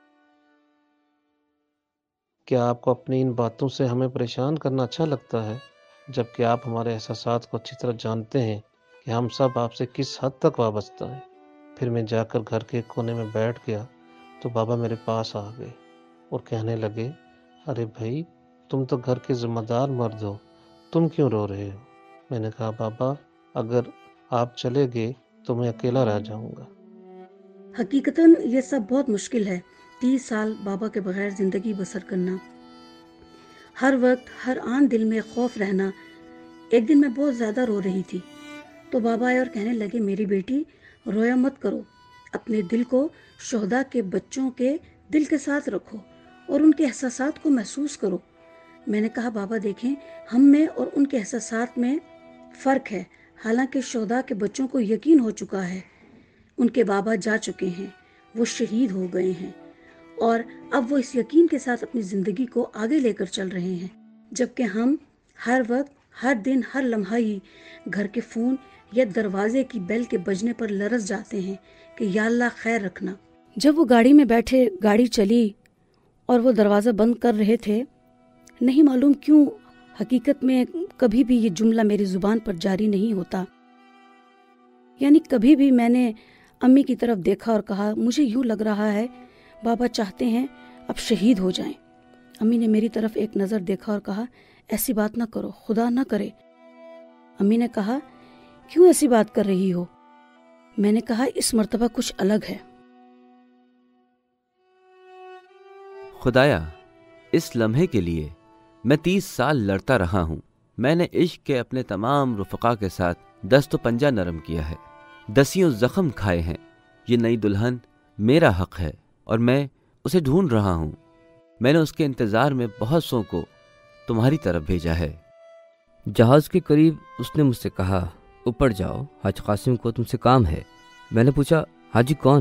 B: کیا آپ کو اپنی ان باتوں سے ہمیں پریشان کرنا اچھا لگتا ہے، جبکہ آپ ہمارے احساسات کو اچھی طرح جانتے ہیں کہ ہم سب آپ سے کس حد تک وابستہ ہیں؟ پھر میں جا کر گھر کے کونے میں بیٹھ گیا تو بابا میرے پاس آ گئے اور کہنے لگے، ارے بھائی، تم تو گھر کے ذمہ دار مرد ہو، تم کیوں رو رہے ہو؟ میں نے کہا بابا اگر آپ چلے گئے تو میں اکیلا رہ جاؤں گا۔
C: حقیقتاً یہ سب بہت مشکل ہے، 30 سال بابا کے بغیر زندگی بسر کرنا، ہر وقت ہر آن دل میں خوف رہنا۔ ایک دن میں بہت زیادہ رو رہی تھی تو بابا آئے اور کہنے لگے، میری بیٹی رویا مت کرو، اپنے دل کو شہداء کے بچوں کے دل کے ساتھ رکھو اور ان کے احساسات کو محسوس کرو۔ میں نے کہا بابا دیکھیں، ہم میں اور ان کے احساسات میں فرق ہے، حالانکہ شہداء کے بچوں کو یقین ہو چکا ہے، ان کے بابا جا چکے ہیں، وہ شہید ہو گئے ہیں، اور اب وہ اس یقین کے ساتھ اپنی زندگی کو آگے لے کر چل رہے ہیں، جبکہ ہم ہر وقت، ہر دن، ہر لمحہ ہی گھر کے فون یا دروازے کی بیل کے بجنے پر لرز جاتے ہیں کہ یا اللہ خیر رکھنا۔ جب وہ گاڑی میں بیٹھے، گاڑی چلی اور وہ دروازہ بند کر رہے تھے، نہیں معلوم کیوں حقیقت میں کبھی بھی یہ جملہ میری زبان پر جاری نہیں ہوتا، یعنی کبھی بھی میں نے امی کی طرف دیکھا اور کہا مجھے یوں لگ رہا ہے بابا چاہتے ہیں اب شہید ہو جائیں۔ امی نے میری طرف ایک نظر دیکھا اور کہا ایسی بات نہ کرو، خدا نہ کرے۔ امی نے کہا کیوں ایسی بات کر رہی ہو؟ میں نے کہا اس مرتبہ کچھ الگ ہے۔
F: خدایا، اس لمحے کے لیے میں 30 سال لڑتا رہا ہوں۔ میں نے عشق کے اپنے تمام رفقا کے ساتھ دست و پنجہ نرم کیا ہے، دسیوں زخم کھائے ہیں۔ یہ نئی دلہن میرا حق ہے اور میں اسے ڈھونڈ رہا ہوں۔ میں نے اس کے انتظار میں بہت سو کو تمہاری طرف بھیجا ہے۔
H: جہاز کے قریب اس نے مجھ سے کہا اوپر جاؤ، حاج قاسم کو تم سے کام ہے۔ میں نے پوچھا حاجی کون؟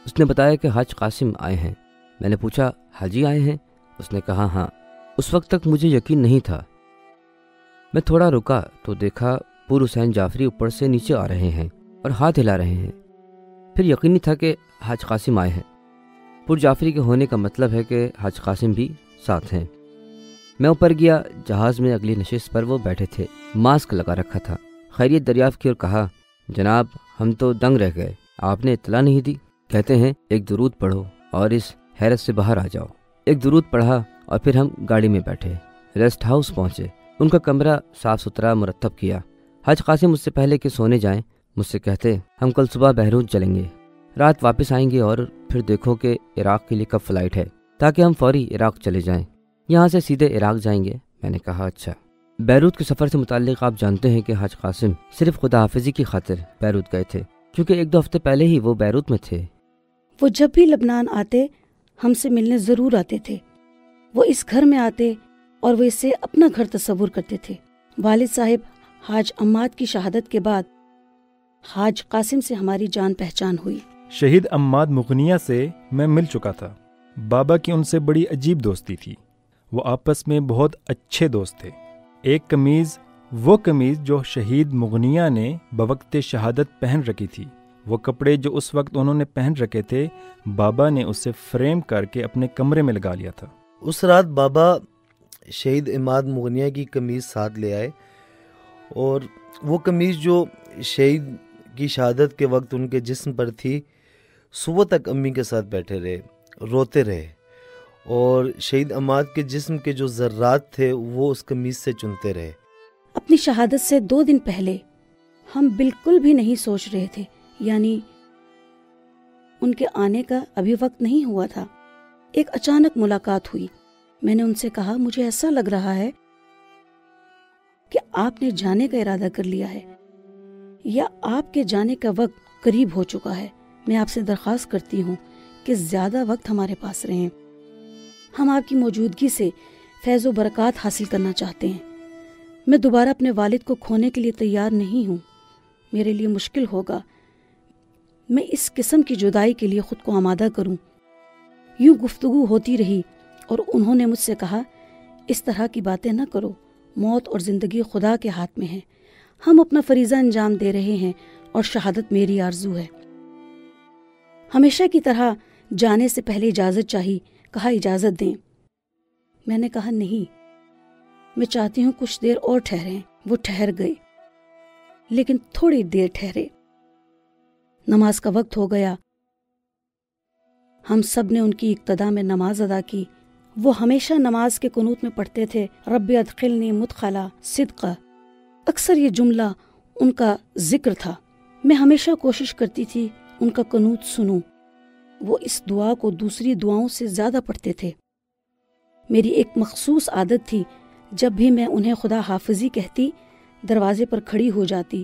H: اس نے بتایا کہ حاج قاسم آئے ہیں۔ میں نے پوچھا حاجی آئے ہیں؟ اس نے کہا ہاں۔ اس وقت تک مجھے یقین نہیں تھا۔ میں تھوڑا رکا تو دیکھا پور حسین جعفری اوپر سے نیچے آ رہے ہیں اور ہاتھ ہلا رہے ہیں۔ پھر یقینی تھا کہ حاج قاسم آئے ہیں۔ پور جعفری کے ہونے کا مطلب ہے کہ حاج قاسم بھی ساتھ ہیں۔ میں اوپر گیا، جہاز میں اگلی نشست پر وہ بیٹھے تھے، ماسک لگا رکھا تھا۔ خیریت دریافت کی اور کہا جناب ہم تو دنگ رہ گئے، آپ نے اطلاع نہیں دی۔ کہتے ہیں ایک درود پڑھو اور اس حیرت سے باہر آ جاؤ۔ ایک درود پڑھا اور پھر ہم گاڑی میں بیٹھے، ریسٹ ہاؤس پہنچے۔ ان کا کمرہ صاف ستھرا مرتب کیا۔ حاج قاسم مجھ سے پہلے کہ سونے جائیں مجھ سے کہتے ہم کل صبح بہروز چلیں گے، رات واپس آئیں گے اور پھر دیکھو کہ عراق کے لیے کب فلائٹ ہے تاکہ ہم فوری عراق چلے جائیں، یہاں سے سیدھے عراق جائیں گے۔ میں نے کہا اچھا۔ بیروت کے سفر سے متعلق آپ جانتے ہیں کہ حاج قاسم صرف خدا حافظی کی خاطر بیروت گئے تھے، کیونکہ ایک دو ہفتے پہلے ہی وہ بیروت میں تھے۔
C: وہ جب بھی لبنان آتے ہم سے ملنے ضرور آتے تھے۔ وہ اس گھر میں آتے اور وہ اسے اپنا گھر تصور کرتے تھے۔ والد صاحب حاج عماد کی شہادت کے بعد حاج قاسم سے ہماری جان پہچان ہوئی۔
D: شہید عماد مغنیہ سے میں مل چکا تھا۔ بابا کی ان سے بڑی عجیب دوستی تھی۔ وہ آپس میں بہت اچھے دوست تھے۔ ایک قمیض، وہ قمیض جو شہید مغنیہ نے بوقت شہادت پہن رکھی تھی، وہ کپڑے جو اس وقت انہوں نے پہن رکھے تھے، بابا نے اسے فریم کر کے اپنے کمرے میں لگا لیا تھا۔
E: اس رات بابا شہید عماد مغنیہ کی قمیض ساتھ لے آئے، اور وہ قمیض جو شہید کی شہادت کے وقت ان کے جسم پر تھی، صبح تک امی کے ساتھ بیٹھے رہے، روتے رہے، اور شہید عماد کے جسم کے جو ذرات تھے وہ اس قمیض سے چنتے رہے۔
C: اپنی شہادت سے 2 دن پہلے ہم بالکل بھی نہیں سوچ رہے تھے، یعنی ان کے آنے کا ابھی وقت نہیں ہوا تھا۔ ایک اچانک ملاقات ہوئی۔ میں نے ان سے کہا مجھے ایسا لگ رہا ہے کہ آپ نے جانے کا ارادہ کر لیا ہے یا آپ کے جانے کا وقت قریب ہو چکا ہے۔ میں آپ سے درخواست کرتی ہوں کہ زیادہ وقت ہمارے پاس رہیں۔ ہم آپ کی موجودگی سے فیض و برکات حاصل کرنا چاہتے ہیں۔ میں دوبارہ اپنے والد کو کھونے کے لیے تیار نہیں ہوں۔ میرے لیے مشکل ہوگا میں اس قسم کی جدائی کے لیے خود کو آمادہ کروں۔ یوں گفتگو ہوتی رہی اور انہوں نے مجھ سے کہا اس طرح کی باتیں نہ کرو، موت اور زندگی خدا کے ہاتھ میں ہے، ہم اپنا فریضہ انجام دے رہے ہیں اور شہادت میری آرزو ہے۔ ہمیشہ کی طرح جانے سے پہلے اجازت چاہی، کہا اجازت دیں۔ میں نے کہا نہیں، میں چاہتی ہوں کچھ دیر اور ٹھہریں۔ وہ ٹھہر گئے، لیکن تھوڑی دیر ٹھہرے۔ نماز کا وقت ہو گیا۔ ہم سب نے ان کی اقتدا میں نماز ادا کی۔ وہ ہمیشہ نماز کے قنوت میں پڑھتے تھے رب ادخلنی مدخلا صدق۔ اکثر یہ جملہ ان کا ذکر تھا۔ میں ہمیشہ کوشش کرتی تھی ان کا قنوت سنوں۔ وہ اس دعا کو دوسری دعاؤں سے زیادہ پڑھتے تھے۔ میری ایک مخصوص عادت تھی، جب بھی میں انہیں خدا حافظی کہتی دروازے پر کھڑی ہو جاتی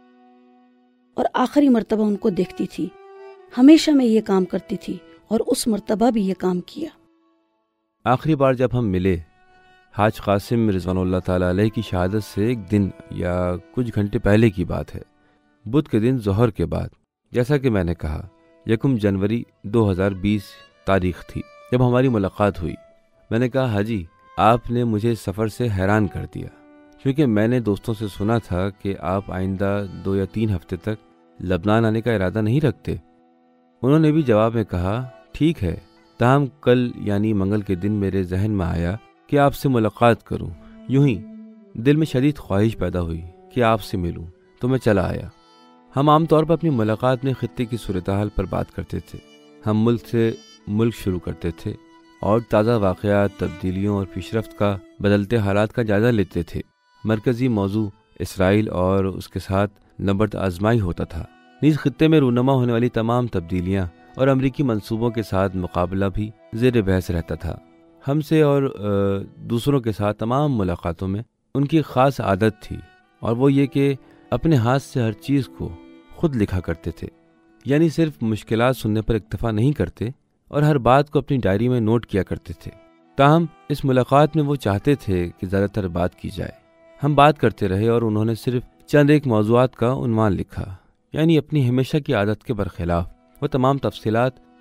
C: اور آخری مرتبہ ان کو دیکھتی تھی۔ ہمیشہ میں یہ کام کرتی تھی اور اس مرتبہ بھی یہ کام کیا۔
G: آخری بار جب ہم ملے، حاج قاسم رضوان اللہ تعالیٰ علیہ کی شہادت سے ایک دن یا کچھ گھنٹے پہلے کی بات ہے، بدھ کے دن ظہر کے بعد۔ جیسا کہ میں نے کہا، 1 جنوری 2020 تاریخ تھی جب ہماری ملاقات ہوئی۔ میں نے کہا حاجی آپ نے مجھے سفر سے حیران کر دیا، کیونکہ میں نے دوستوں سے سنا تھا کہ آپ آئندہ 2 یا 3 ہفتے تک لبنان آنے کا ارادہ نہیں رکھتے۔ انہوں نے بھی جواب میں کہا ٹھیک ہے، تاہم کل یعنی منگل کے دن میرے ذہن میں آیا کہ آپ سے ملاقات کروں۔ یوں ہی دل میں شدید خواہش پیدا ہوئی کہ آپ سے ملوں، تو میں چلا آیا۔ ہم عام طور پر اپنی ملاقات میں خطے کی صورتحال پر بات کرتے تھے۔ ہم ملک سے ملک شروع کرتے تھے اور تازہ واقعات، تبدیلیوں اور پیش رفت کا بدلتے حالات کا جائزہ لیتے تھے۔ مرکزی موضوع اسرائیل اور اس کے ساتھ نبرد آزمائی ہوتا تھا۔ نیز خطے میں رونما ہونے والی تمام تبدیلیاں اور امریکی منصوبوں کے ساتھ مقابلہ بھی زیر بحث رہتا تھا۔ ہم سے اور دوسروں کے ساتھ تمام ملاقاتوں میں ان کی خاص عادت تھی، اور وہ یہ کہ اپنے ہاتھ سے ہر چیز کو خود لکھا کرتے تھے، یعنی صرف مشکلات سننے پر اکتفا نہیں کرتے اور ہر بات کو اپنی ڈائری میں نوٹ کیا کرتے تھے۔ تاہم اس ملاقات میں وہ چاہتے تھے کہ زیادہ تر بات کی جائے۔ ہم بات کرتے رہے اور انہوں نے صرف چند ایک موضوعات کا عنوان لکھا، یعنی اپنی ہمیشہ کی عادت کے برخلاف وہ تمام تفصیلات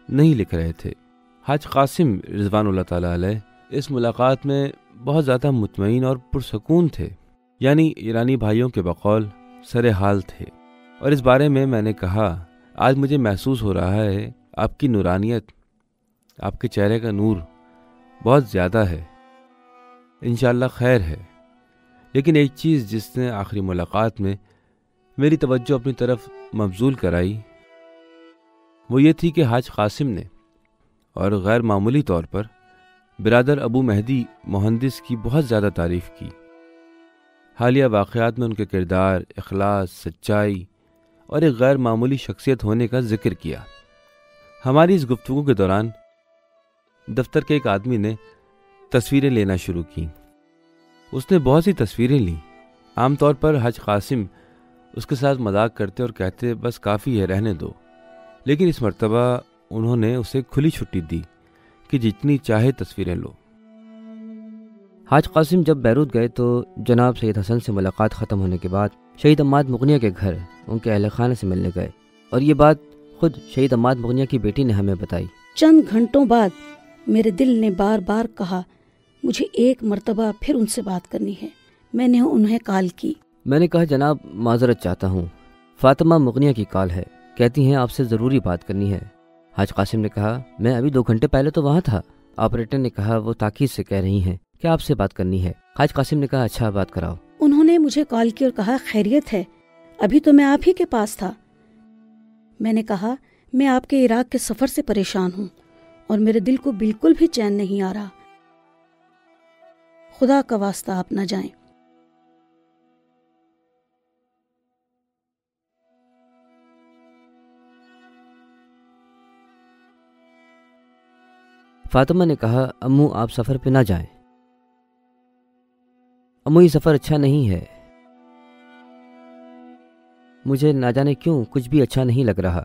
G: نہیں لکھ رہے تھے۔ حاج قاسم رضوان اللہ تعالیٰ علیہ اس ملاقات میں بہت زیادہ مطمئن اور پرسکون تھے، یعنی ایرانی بھائیوں کے بقول سر حال تھے، اور اس بارے میں نے کہا آج مجھے محسوس ہو رہا ہے آپ کی نورانیت، آپ کے چہرے کا نور بہت زیادہ ہے، انشاءاللہ خیر ہے۔ لیکن ایک چیز جس نے آخری ملاقات میں میری توجہ اپنی طرف مبذول کرائی وہ یہ تھی کہ حاج قاسم نے اور غیر معمولی طور پر برادر ابو مہدی مہندس کی بہت زیادہ تعریف کی۔ حالیہ واقعات میں ان کے کردار، اخلاص، سچائی اور ایک غیر معمولی شخصیت ہونے کا ذکر کیا۔ ہماری اس گفتگو کے دوران دفتر کے ایک آدمی نے تصویریں لینا شروع کی۔ اس نے بہت سی تصویریں لیں۔ عام طور پر حاج قاسم اس کے ساتھ مذاق کرتے اور کہتے بس کافی ہے، رہنے دو، لیکن اس مرتبہ انہوں نے اسے کھلی چھٹی دی کہ جتنی چاہے تصویریں لو۔
H: حاج قاسم جب بیروت گئے تو جناب سید حسن سے ملاقات ختم ہونے کے بعد شہید عماد مغنیہ کے گھر ان کے اہل خانہ سے ملنے گئے، اور یہ بات خود شہید عماد مغنیہ کی بیٹی نے ہمیں بتائی۔
C: چند گھنٹوں بعد میرے دل نے بار بار کہا مجھے ایک مرتبہ پھر ان سے بات کرنی ہے۔ میں نے انہیں کال کی۔
H: میں نے کہا جناب معذرت چاہتا ہوں، فاطمہ مغنیہ کی کال ہے، کہتی ہیں آپ سے ضروری بات کرنی ہے۔ حاج قاسم نے کہا میں ابھی 2 گھنٹے پہلے تو وہاں تھا۔ آپریٹر نے کہا وہ تاکید سے کہہ رہی ہیں کہ آپ سے بات کرنی ہے۔ حاج قاسم نے کہا اچھا بات کراؤ۔
C: انہوں نے مجھے کال کی اور کہا خیریت ہے؟ ابھی تو میں آپ ہی کے پاس تھا۔ میں نے کہا میں آپ کے عراق کے سفر سے پریشان ہوں اور میرے دل کو بالکل بھی چین نہیں آ رہا، خدا کا واسطہ آپ نہ جائیں۔
H: فاطمہ نے کہا امو آپ سفر پہ نہ جائیں، امو یہ سفر اچھا نہیں ہے، مجھے نہ جانے کیوں کچھ بھی اچھا نہیں لگ رہا۔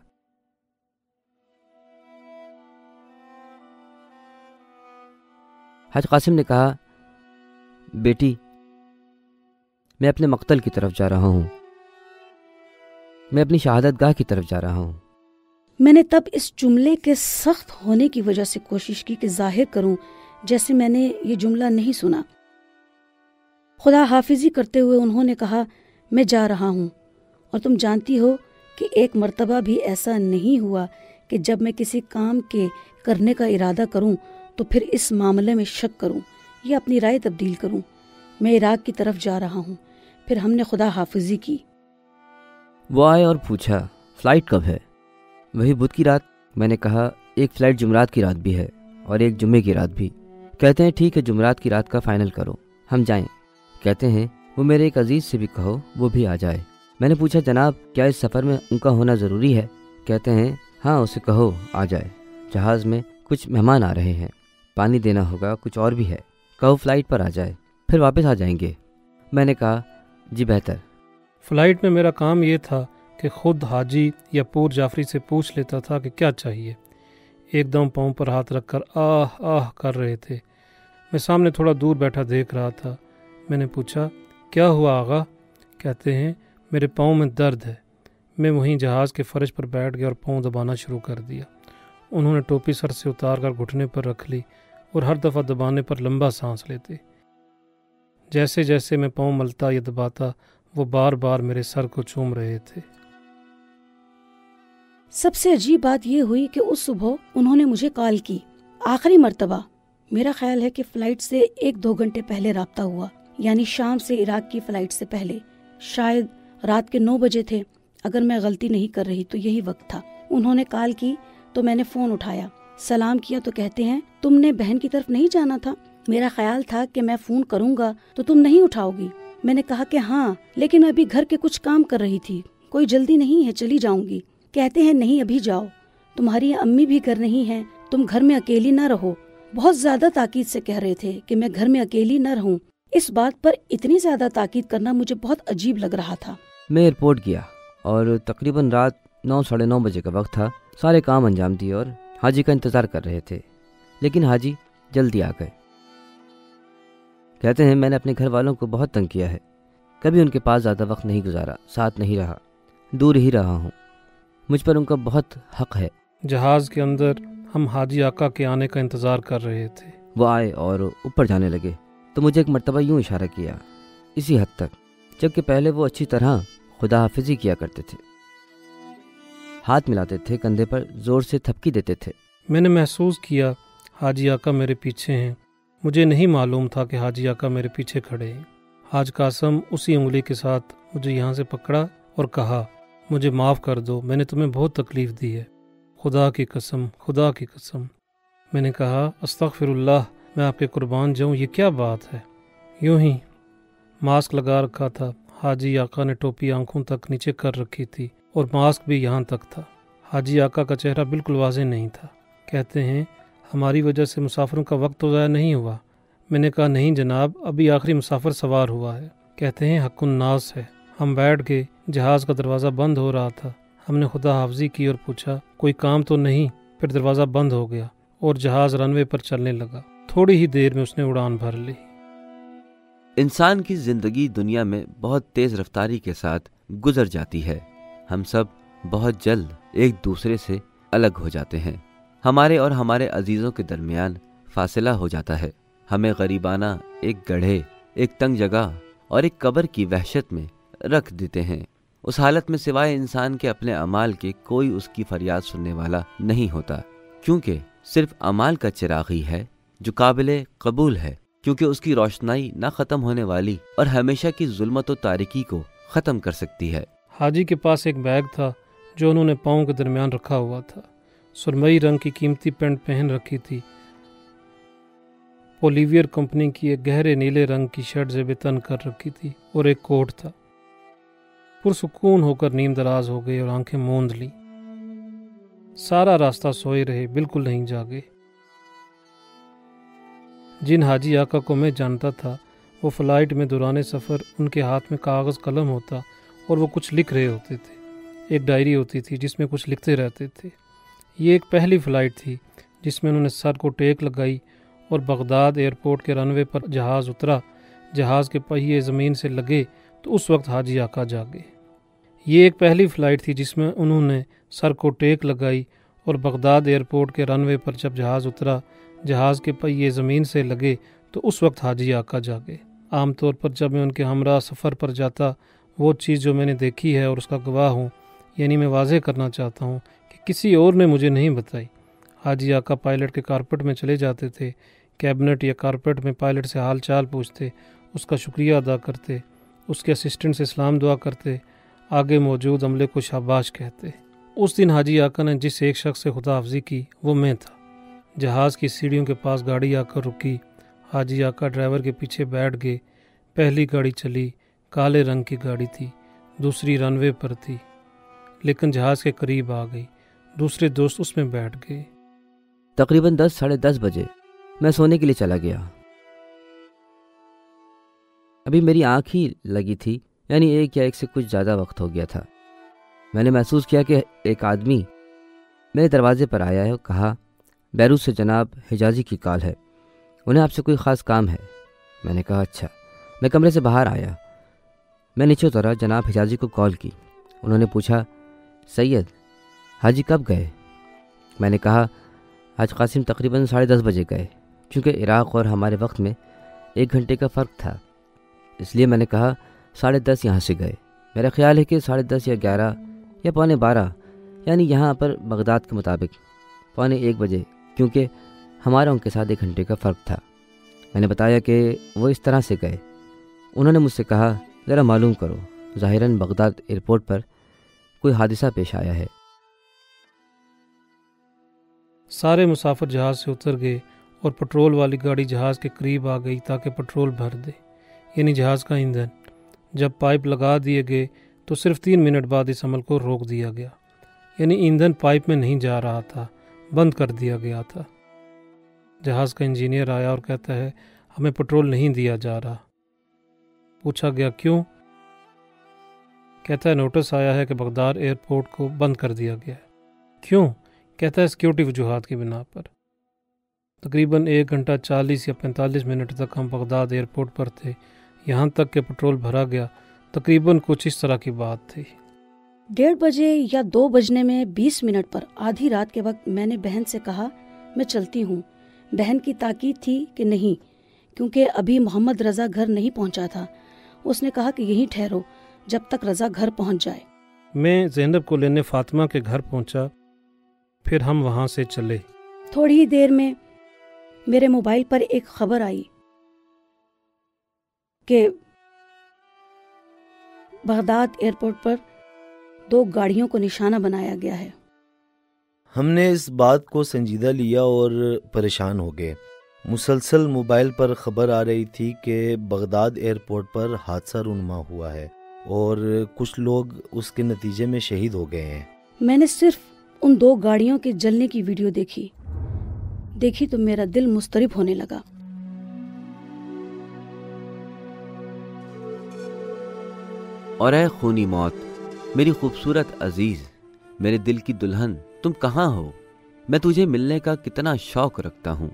H: حاج قاسم نے کہا بیٹی میں اپنے مقتل کی طرف جا رہا ہوں، میں اپنی شہادت گاہ کی طرف جا رہا ہوں۔
C: میں نے تب اس جملے کے سخت ہونے کی وجہ سے کوشش کی کہ ظاہر کروں جیسے میں نے یہ جملہ نہیں سنا۔ خدا حافظی کرتے ہوئے انہوں نے کہا میں جا رہا ہوں، اور تم جانتی ہو کہ ایک مرتبہ بھی ایسا نہیں ہوا کہ جب میں کسی کام کے کرنے کا ارادہ کروں تو پھر اس معاملے میں شک کروں یا اپنی رائے تبدیل کروں۔ میں عراق کی طرف جا رہا ہوں۔ پھر ہم نے خدا حافظی کی۔
H: وہ آئے اور پوچھا فلائٹ کب ہے؟ وہی بدھ کی رات۔ میں نے کہا ایک فلائٹ جمعرات کی رات بھی ہے اور ایک جمعے کی رات بھی۔ کہتے ہیں ٹھیک ہے جمعرات کی رات کا فائنل کرو، ہم جائیں۔ کہتے ہیں وہ میرے ایک عزیز سے بھی کہو وہ بھی آ جائے۔ میں نے پوچھا جناب کیا اس سفر میں ان کا ہونا ضروری ہے؟ کہتے ہیں ہاں اسے کہو آ جائے، جہاز میں کچھ مہمان آ رہے ہیں، پانی دینا ہوگا، کچھ اور بھی ہے، کہو فلائٹ پر آ جائے، پھر واپس آ جائیں گے۔ میں نے کہا جی بہتر۔
B: فلائٹ میں میرا کام یہ تھا کہ خود حاجی یا پور جعفری سے پوچھ لیتا تھا کہ کیا چاہیے۔ ایک دم پاؤں پر ہاتھ رکھ کر آہ آہ کر رہے تھے۔ میں سامنے تھوڑا دور بیٹھا دیکھ رہا تھا۔ میں نے پوچھا کیا ہوا آغا؟ کہتے ہیں میرے پاؤں میں درد ہے۔ میں وہیں جہاز کے فرش پر بیٹھ گیا اور پاؤں دبانا شروع کر دیا۔ انہوں نے ٹوپی سر سے اتار کر گھٹنے پر رکھ لی اور ہر دفعہ دبانے پر لمبا سانس لیتے۔ جیسے جیسے میں پاؤں ملتا یا دباتا وہ بار بار میرے سر کو چوم رہے تھے۔
C: سب سے عجیب بات یہ ہوئی کہ اس صبح انہوں نے مجھے کال کی، آخری مرتبہ۔ میرا خیال ہے کہ فلائٹ سے 1-2 گھنٹے پہلے رابطہ ہوا، یعنی شام سے عراق کی فلائٹ سے پہلے، شاید رات کے 9 بجے تھے، اگر میں غلطی نہیں کر رہی تو یہی وقت تھا۔ انہوں نے کال کی تو میں نے فون اٹھایا، سلام کیا تو کہتے ہیں تم نے بہن کی طرف نہیں جانا تھا؟ میرا خیال تھا کہ میں فون کروں گا تو تم نہیں اٹھاؤ گی۔ میں نے کہا کہ ہاں لیکن میں ابھی گھر کے کچھ کام کر رہی تھی، کوئی جلدی نہیں ہے، چلی جاؤں گی۔ کہتے ہیں نہیں ابھی جاؤ، تمہاری امی بھی گھر نہیں ہیں، تم گھر میں اکیلی نہ رہو۔ بہت زیادہ تاکید سے کہہ رہے تھے کہ میں گھر میں اکیلی نہ رہوں۔ اس بات پر اتنی زیادہ تاکید کرنا مجھے بہت عجیب لگ رہا تھا۔
H: میں ایئرپورٹ گیا اور تقریباً رات 9-9:30 بجے کا وقت تھا۔ سارے کام انجام دیے اور حاجی کا انتظار کر رہے تھے، لیکن حاجی جلدی آ گئے۔ کہتے ہیں میں نے اپنے گھر والوں کو بہت تنگ کیا ہے، کبھی ان کے پاس زیادہ وقت نہیں گزارا، ساتھ نہیں رہا، دور ہی رہا ہوں، مجھ پر ان کا بہت حق ہے۔
B: جہاز کے اندر ہم حاجی آقا کے آنے کا انتظار کر رہے تھے۔
H: وہ آئے اور اوپر جانے لگے تو مجھے ایک مرتبہ یوں اشارہ کیا، اسی حد تک، جبکہ پہلے وہ اچھی طرح خدا حافظی کیا کرتے تھے، ہاتھ ملاتے تھے، کندھے پر زور سے تھپکی دیتے تھے۔
B: میں نے محسوس کیا حاجی آقا میرے پیچھے ہیں، مجھے نہیں معلوم تھا کہ حاجی آقا میرے پیچھے کھڑے ہیں۔ حاج قاسم اسی انگلی کے ساتھ مجھے یہاں سے پکڑا اور کہا، مجھے معاف کر دو، میں نے تمہیں بہت تکلیف دی ہے، خدا کی قسم، خدا کی قسم۔ میں نے کہا، استغفر اللہ، میں آپ کے قربان جاؤں، یہ کیا بات ہے؟ یوں ہی ماسک لگا رکھا تھا، حاجی آقا نے ٹوپی آنکھوں تک نیچے کر رکھی تھی اور ماسک بھی یہاں تک تھا۔ حاجی آقا کا چہرہ بالکل واضح نہیں تھا۔ کہتے ہیں، ہماری وجہ سے مسافروں کا وقت تو ضائع نہیں ہوا؟ میں نے کہا، نہیں جناب، ابھی آخری مسافر سوار ہوا ہے۔ کہتے ہیں، حق الناس ہے۔ ہم بیٹھ گئے، جہاز کا دروازہ بند ہو رہا تھا، ہم نے خدا حافظی کی اور پوچھا کوئی کام تو نہیں، پھر دروازہ بند ہو گیا اور جہاز رن وے پر چلنے لگا۔ تھوڑی ہی دیر میں اس نے اڑان بھر لی۔
F: انسان کی زندگی دنیا میں بہت تیز رفتاری کے ساتھ گزر جاتی ہے۔ ہم سب بہت جلد ایک دوسرے سے الگ ہو جاتے ہیں، ہمارے اور ہمارے عزیزوں کے درمیان فاصلہ ہو جاتا ہے۔ ہمیں غریبانہ ایک گڑھے، ایک تنگ جگہ اور ایک قبر کی وحشت میں رکھ دیتے ہیں۔ اس حالت میں سوائے انسان کے اپنے اعمال کے کوئی اس کی فریاد سننے والا نہیں ہوتا، کیونکہ صرف اعمال کا چراغ ہی ہے جو قابل قبول ہے، کیونکہ اس کی روشنائی نہ ختم ہونے والی اور ہمیشہ کی ظلمت و تاریکی کو ختم کر سکتی ہے۔
B: حاجی کے پاس ایک بیگ تھا جو انہوں نے پاؤں کے درمیان رکھا ہوا تھا۔ سرمئی رنگ کی قیمتی پینٹ پہن رکھی تھی، پولیویئر کمپنی کی ایک گہرے نیلے رنگ کی شرٹ زیب تن کر رکھی تھی اور ایک کوٹ تھا۔ پرسکون ہو کر نیم دراز ہو گئے اور آنکھیں موند لی۔ سارا راستہ سوئے رہے، بالکل نہیں جاگے۔ جن حاجی آقا کو میں جانتا تھا، وہ فلائٹ میں دوران سفر ان کے ہاتھ میں کاغذ قلم ہوتا اور وہ کچھ لکھ رہے ہوتے تھے۔ ایک ڈائری ہوتی تھی جس میں کچھ لکھتے رہتے تھے۔ یہ ایک پہلی فلائٹ تھی جس میں انہوں نے سر کو ٹیک لگائی اور بغداد ایئرپورٹ کے رن وے پر جہاز اترا۔ جہاز کے پہیے زمین سے لگے تو اس وقت حاجی آقا جاگے۔ یہ ایک پہلی فلائٹ تھی جس میں انہوں نے سر کو ٹیک لگائی اور بغداد ایئرپورٹ کے رن وے پر جب جہاز اترا، جہاز کے پہیے زمین سے لگے تو اس وقت حاجی آقا جاگے۔ عام طور پر جب میں ان کے ہمراہ سفر پر جاتا، وہ چیز جو میں نے دیکھی ہے اور اس کا گواہ ہوں، یعنی میں واضح کرنا چاہتا ہوں کہ کسی اور نے مجھے نہیں بتائی۔ حاجی آقا پائلٹ کے کارپٹ میں چلے جاتے تھے، کیبنٹ یا کارپٹ میں پائلٹ سے حال چال پوچھتے، اس کا شکریہ ادا کرتے، اس کے اسسٹنٹ سے سلام دعا کرتے، آگے موجود عملے کو شاباش کہتے۔ اس دن حاجی آقا نے جس ایک شخص سے خدا حافظی کی وہ میں تھا۔ جہاز کی سیڑھیوں کے پاس گاڑی آ کر رکی، حاجی آقا ڈرائیور کے پیچھے بیٹھ گئے۔ پہلی گاڑی چلی، کالے رنگ کی گاڑی تھی، دوسری رن وے پر تھی، لیکن جہاز کے قریب آ گئی۔ دوسرے دوست اس میں بیٹھ گئے۔
H: تقریباً 10 ساڑھے 10 بجے میں سونے کے لیے چلا گیا۔ ابھی میری آنکھ ہی لگی تھی، یعنی 1 یا 1 سے کچھ زیادہ وقت ہو گیا تھا۔ میں نے محسوس کیا کہ ایک آدمی میرے دروازے پر آیا ہے اور کہا، بیروت سے جناب حجازی کی کال ہے، انہیں آپ سے کوئی خاص کام ہے۔ میں نے کہا اچھا۔ میں کمرے سے باہر آیا، میں نیچے اترا، جناب حجازی کو کال کی۔ انہوں نے پوچھا، سید حاجی کب گئے؟ میں نے کہا، حاج قاسم تقریباً 10:30 بجے گئے، کیونکہ عراق اور ہمارے وقت میں 1 گھنٹے کا فرق تھا، اس لیے میں نے کہا 10:30 یہاں سے گئے۔ میرا خیال ہے کہ 10:30 یا 11 یا 11:45، یعنی یہاں پر بغداد کے مطابق 1:45 بجے، کیونکہ ہمارا ان کے ساتھ 1 گھنٹے کا فرق تھا۔ میں نے بتایا کہ وہ اس طرح سے گئے۔ انہوں نے مجھ سے کہا، ذرا معلوم کرو، ظاہراً بغداد ایئرپورٹ پر کوئی حادثہ پیش آیا ہے۔
B: سارے مسافر جہاز سے اتر گئے اور پٹرول والی گاڑی جہاز کے قریب آ گئی تاکہ پٹرول بھر دے، یعنی جہاز کا ایندھن۔ جب پائپ لگا دیے گئے تو صرف 3 منٹ بعد اس عمل کو روک دیا گیا، یعنی ایندھن پائپ میں نہیں جا رہا تھا، بند کر دیا گیا تھا۔ جہاز کا انجینئر آیا اور کہتا ہے، ہمیں پٹرول نہیں دیا جا رہا۔ پوچھا گیا کیوں؟ کہتا ہے نوٹس آیا ہے کہ بغداد ایئرپورٹ کو بند کر دیا گیا ہے۔ کیوں؟ کہتا ہے سیکیورٹی وجوہات کی بنا پر۔ تقریباً 1 گھنٹہ 40 یا 45 منٹ تک ہم بغداد ایئرپورٹ پر تھے، یہاں تک کہ پٹرول بھرا گیا۔ تقریباً کچھ اس طرح کی بات تھی۔
C: 1:30 بجے یا 2 بجنے میں 20 منٹ پر آدھی رات کے وقت میں نے بہن سے کہا میں چلتی ہوں۔ بہن کی تاکید تھی کہ نہیں، کیونکہ ابھی محمد رضا گھر نہیں پہنچا تھا۔ اس نے کہا کہ یہیں ٹھہرو جب تک رضا گھر پہنچ جائے۔
B: میں زینب کو لینے فاطمہ کے گھر پہنچا، پھر ہم وہاں سے چلے۔
C: تھوڑی ہی دیر میں میرے موبائل پر ایک خبر آئی کہ بغداد ایئرپورٹ پر 2 گاڑیوں کو نشانہ بنایا گیا ہے۔
E: ہم نے اس بات کو سنجیدہ لیا اور پریشان ہو گئے۔ مسلسل موبائل پر خبر آ رہی تھی کہ بغداد ایئرپورٹ پر حادثہ رونما ہوا ہے اور کچھ لوگ اس کے نتیجے میں شہید ہو گئے ہیں۔
C: میں نے صرف ان 2 گاڑیوں کے جلنے کی ویڈیو دیکھی تو میرا دل مضطرب ہونے لگا۔
F: اور اے خونی موت، میری خوبصورت عزیز، میرے دل کی دلہن، تم کہاں ہو؟ میں تجھے ملنے کا کتنا شوق رکھتا ہوں۔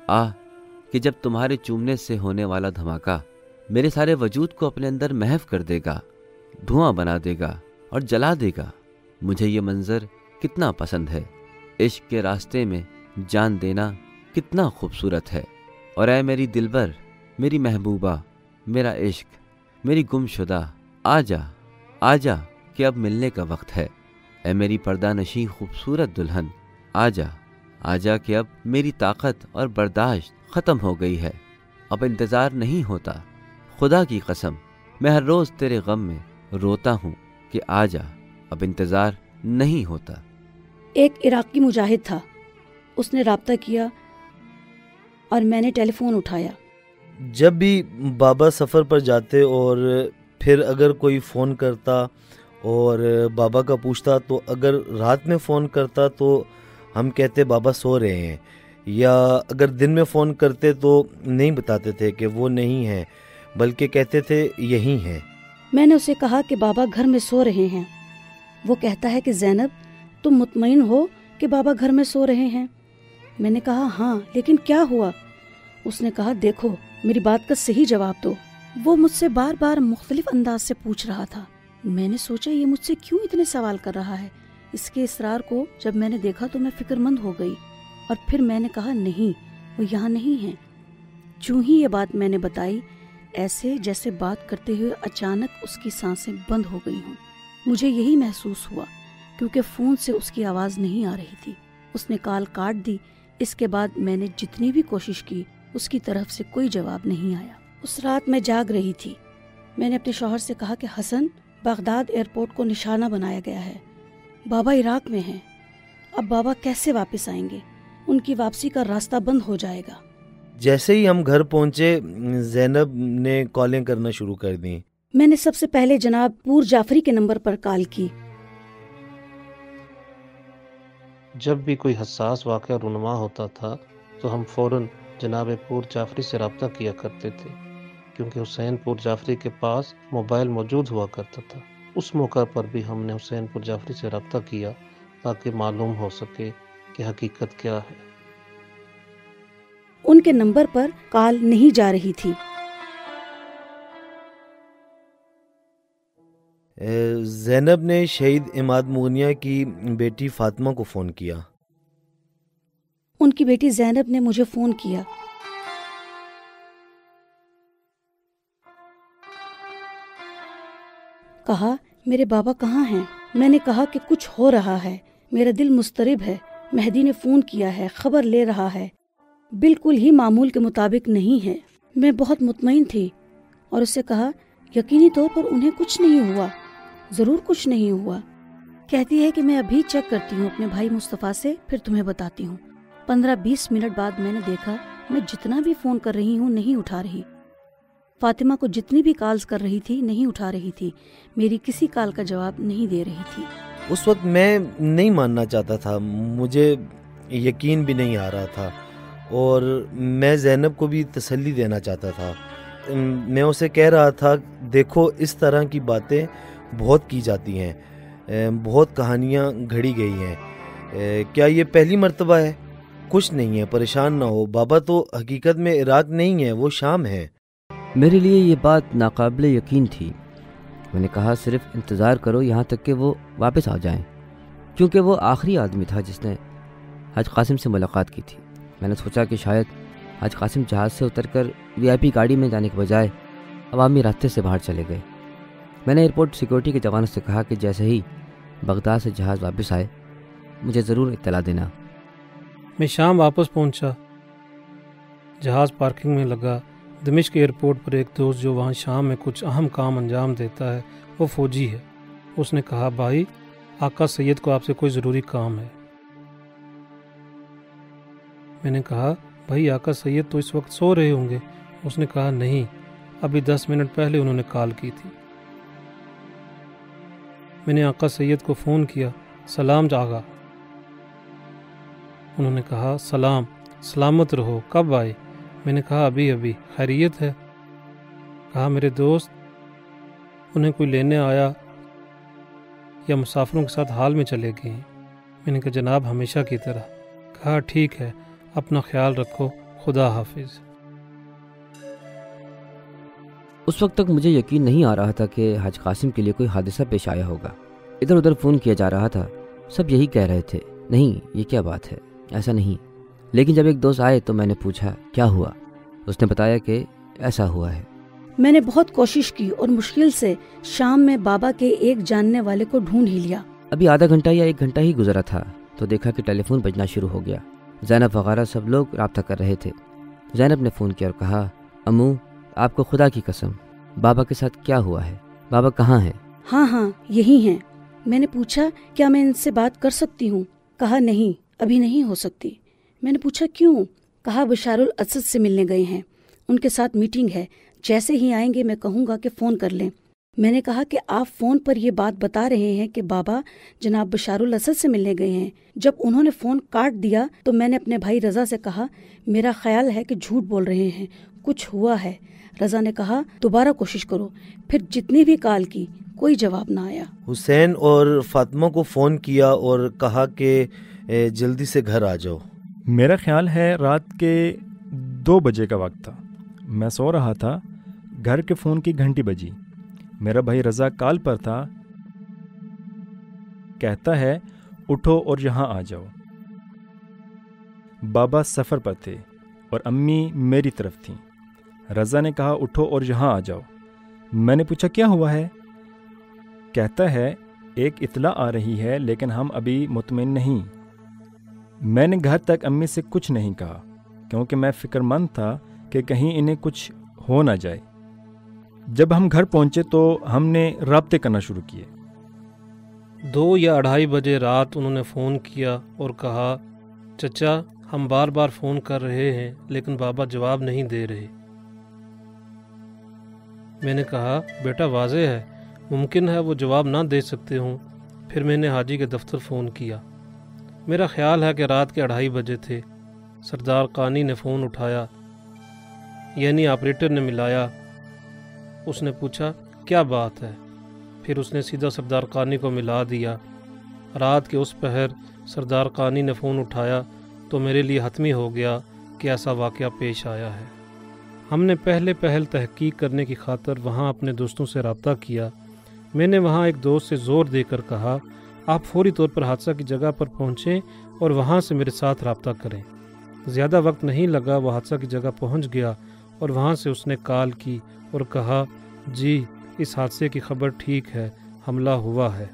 F: کہ جب تمہارے چومنے سے ہونے والا دھماکہ میرے سارے وجود کو اپنے اندر محو کر دے گا، دھواں بنا دے گا اور جلا دے گا۔ مجھے یہ منظر کتنا پسند ہے۔ عشق کے راستے میں جان دینا کتنا خوبصورت ہے۔ اور اے میری دلبر، میری محبوبہ، میرا عشق، میری گم شدہ، آ جا کہ اب ملنے کا وقت ہے۔ اے میری پردہ نشیں خوبصورت دلہن، آ جا کہ اب میری طاقت اور برداشت ختم ہو گئی ہے۔ اب انتظار نہیں ہوتا۔ خدا کی قسم، میں ہر روز تیرے غم میں روتا ہوں کہ آ جا، اب انتظار نہیں ہوتا۔
C: ایک عراقی مجاہد تھا، اس نے رابطہ کیا اور میں نے ٹیلی فون اٹھایا۔
E: جب بھی بابا سفر پر جاتے اور پھر اگر کوئی فون کرتا اور بابا کا پوچھتا تو اگر رات میں فون کرتا تو ہم کہتے بابا سو رہے ہیں، یا اگر دن میں فون کرتے تو نہیں بتاتے تھے کہ وہ نہیں ہیں، بلکہ کہتے تھے یہی ہیں۔
C: میں نے اسے کہا کہ بابا گھر میں سو رہے ہیں۔ وہ کہتا ہے کہ زینب تم مطمئن ہو کہ بابا گھر میں سو رہے ہیں؟ میں نے کہا ہاں، لیکن کیا ہوا؟ اس نے کہا دیکھو میری بات کا صحیح جواب دو۔ وہ مجھ سے بار بار مختلف انداز سے پوچھ رہا تھا۔ میں نے سوچا یہ مجھ سے کیوں اتنے سوال کر رہا ہے۔ اس کے اصرار کو جب میں نے دیکھا تو میں فکر مند ہو گئی، اور پھر میں نے کہا نہیں، وہ یہاں نہیں ہیں۔ چوں ہی یہ بات میں نے بتائی، ایسے جیسے بات کرتے ہوئے اچانک اس کی سانسیں بند ہو گئی ہوں۔ مجھے یہی محسوس ہوا کیونکہ فون سے اس کی آواز نہیں آ رہی تھی۔ اس نے کال کاٹ دی۔ اس کے بعد میں نے جتنی بھی کوشش کی اس کی طرف سے کوئی جواب نہیں آیا۔ اس رات میں جاگ رہی تھی۔ میں نے اپنے شوہر سے کہا کہ حسن، بغداد ایئرپورٹ کو نشانہ بنایا گیا ہے، بابا عراق میں ہیں، اب بابا کیسے واپس آئیں گے؟ ان کی واپسی کا راستہ بند ہو جائے گا۔
E: جیسے ہی ہم گھر پہنچے زینب نے کالیں کرنا شروع کر دیں۔
C: میں نے سب سے پہلے جناب پور جعفری کے نمبر پر کال کی۔
B: جب بھی کوئی حساس واقعہ رونما ہوتا تھا تو ہم فوراً جناب پور جعفری سے رابطہ کیا کرتے تھے، کیونکہ حسین پور جعفری کے پاس موبائل موجود ہوا کرتا تھا۔ اس موقع پر بھی ہم نے حسین پور جعفری سے رابطہ کیا تاکہ معلوم ہو سکے کہ حقیقت کیا ہے۔
C: ان کے نمبر پر کال نہیں جا رہی تھی۔
E: زینب نے شہید عماد مغنیہ کی بیٹی فاطمہ کو فون کیا۔
C: ان کی بیٹی زینب نے مجھے فون کیا۔ کہا میرے بابا کہاں ہیں؟ میں نے کہا کہ کچھ ہو رہا ہے، میرا دل مضطرب ہے، مہدی نے فون کیا ہے، خبر لے رہا ہے، بالکل ہی معمول کے مطابق نہیں ہے۔ میں بہت مطمئن تھی اور اس سے کہا یقینی طور پر انہیں کچھ نہیں ہوا، ضرور کچھ نہیں ہوا۔ کہتی ہے کہ میں ابھی چیک کرتی ہوں اپنے بھائی مصطفیٰ سے، پھر تمہیں بتاتی ہوں۔ 15-20 منٹ بعد میں نے دیکھا میں جتنا بھی فون کر رہی ہوں نہیں اٹھا رہی۔ فاطمہ کو جتنی بھی کالز کر رہی تھی نہیں اٹھا رہی تھی، میری کسی کال کا جواب نہیں دے رہی تھی۔
E: اس وقت میں نہیں ماننا چاہتا تھا، مجھے یقین بھی نہیں آ رہا تھا، اور میں زینب کو بھی تسلی دینا چاہتا تھا۔ میں اسے کہہ رہا تھا دیکھو اس طرح کی باتیں بہت کی جاتی ہیں، بہت کہانیاں گھڑی گئی ہیں، کیا یہ پہلی مرتبہ ہے؟ کچھ نہیں ہے، پریشان نہ ہو، بابا تو حقیقت میں عراق نہیں ہے، وہ شام ہے۔
H: میرے لیے یہ بات ناقابل یقین تھی۔ میں نے کہا صرف انتظار کرو یہاں تک کہ وہ واپس آ جائیں، کیونکہ وہ آخری آدمی تھا جس نے حاج قاسم سے ملاقات کی تھی۔ میں نے سوچا کہ شاید حاج قاسم جہاز سے اتر کر VIP گاڑی میں جانے کے بجائے عوامی راستے سے باہر چلے گئے۔ میں نے ایئرپورٹ سیکورٹی کے جوانوں سے کہا کہ جیسے ہی بغداد سے جہاز واپس آئے مجھے ضرور اطلاع دینا۔
B: میں شام واپس پہنچا، جہاز پارکنگ میں لگا۔ دمشق ایئرپورٹ پر ایک دوست جو وہاں شام میں کچھ اہم کام انجام دیتا ہے، وہ فوجی ہے۔ اس نے کہا بھائی آقا سید کو آپ سے کوئی ضروری کام ہے۔ میں نے کہا بھائی آقا سید تو اس وقت سو رہے ہوں گے۔ اس نے کہا نہیں، ابھی 10 منٹ پہلے انہوں نے کال کی تھی۔ میں نے آقا سید کو فون کیا، سلام آقا۔ انہوں نے کہا سلام، سلامت رہو، کب آئے؟ میں نے کہا ابھی خیریت ہے؟ کہا میرے دوست انہیں کوئی لینے آیا یا مسافروں کے ساتھ حال میں چلے گئے ہیں؟ میں نے کہا جناب ہمیشہ کی طرح۔ کہا ٹھیک ہے، اپنا خیال رکھو، خدا حافظ۔
H: اس وقت تک مجھے یقین نہیں آ رہا تھا کہ حاج قاسم کے لیے کوئی حادثہ پیش آیا ہوگا۔ ادھر ادھر فون کیا جا رہا تھا، سب یہی کہہ رہے تھے نہیں یہ کیا بات ہے، ایسا نہیں۔ لیکن جب ایک دوست آئے تو میں نے پوچھا کیا ہوا؟ اس نے بتایا کہ ایسا ہوا ہے۔
C: میں نے بہت کوشش کی اور مشکل سے شام میں بابا کے ایک جاننے والے کو ڈھونڈ ہی لیا۔
H: ابھی آدھا گھنٹہ یا 1 گھنٹہ ہی گزرا تھا تو دیکھا کہ ٹیلی فون بجنا شروع ہو گیا۔ زینب وغیرہ سب لوگ رابطہ کر رہے تھے۔ زینب نے فون کیا اور کہا امو آپ کو خدا کی قسم بابا کے ساتھ کیا ہوا ہے؟ بابا کہاں ہے؟
C: ہاں یہی ہیں۔ میں نے پوچھا کیا میں ان سے بات کر سکتی ہوں؟ کہا نہیں ابھی نہیں ہو سکتی۔ میں نے پوچھا کیوں؟ کہا بشار الاسد سے ملنے گئے ہیں، ان کے ساتھ میٹنگ ہے، جیسے ہی آئیں گے میں کہوں گا کہ فون کر لیں۔ میں نے کہا کہ آپ فون پر یہ بات بتا رہے ہیں کہ بابا جناب بشار الاسد سے ملنے گئے ہیں۔ جب انہوں نے فون کاٹ دیا تو میں نے اپنے بھائی رضا سے کہا میرا خیال ہے کہ جھوٹ بول رہے ہیں، کچھ ہوا ہے۔ رضا نے کہا دوبارہ کوشش کرو۔ پھر جتنی بھی کال کی کوئی جواب نہ آیا۔
E: حسین اور فاطمہ کو فون کیا اور کہا کہ جلدی سے گھر آ جاؤ۔
D: میرا خیال ہے رات کے 2 بجے کا وقت تھا، میں سو رہا تھا، گھر کے فون کی گھنٹی بجی، میرا بھائی رضا کال پر تھا، کہتا ہے اٹھو اور یہاں آ جاؤ۔ بابا سفر پر تھے اور امی میری طرف تھیں۔ رضا نے کہا اٹھو اور یہاں آ جاؤ۔ میں نے پوچھا کیا ہوا ہے؟ کہتا ہے ایک اطلاع آ رہی ہے لیکن ہم ابھی مطمئن نہیں۔ میں نے گھر تک امی سے کچھ نہیں کہا کیونکہ میں فکر مند تھا کہ کہیں انہیں کچھ ہو نہ جائے۔ جب ہم گھر پہنچے تو ہم نے رابطے کرنا شروع کیے۔
B: 2 یا 2:30 بجے رات انہوں نے فون کیا اور کہا چچا ہم بار بار فون کر رہے ہیں لیکن بابا جواب نہیں دے رہے۔ میں نے کہا بیٹا واضح ہے، ممکن ہے وہ جواب نہ دے سکتے ہوں۔ پھر میں نے حاجی کے دفتر فون کیا۔ میرا خیال ہے کہ رات کے 2:30 بجے تھے۔ سردار قانی نے فون اٹھایا، یعنی آپریٹر نے ملایا۔ اس نے پوچھا کیا بات ہے؟ پھر اس نے سیدھا سردار قانی کو ملا دیا۔ رات کے اس پہر سردار قانی نے فون اٹھایا تو میرے لیے حتمی ہو گیا کہ ایسا واقعہ پیش آیا ہے۔ ہم نے پہل تحقیق کرنے کی خاطر وہاں اپنے دوستوں سے رابطہ کیا۔ میں نے وہاں ایک دوست سے زور دے کر کہا آپ فوری طور پر حادثہ کی جگہ پر پہنچیں اور وہاں سے میرے ساتھ رابطہ کریں۔ زیادہ وقت نہیں لگا، وہ حادثہ کی جگہ پہنچ گیا اور وہاں سے اس نے کال کی اور کہا جی اس حادثے کی خبر ٹھیک ہے، حملہ ہوا ہے۔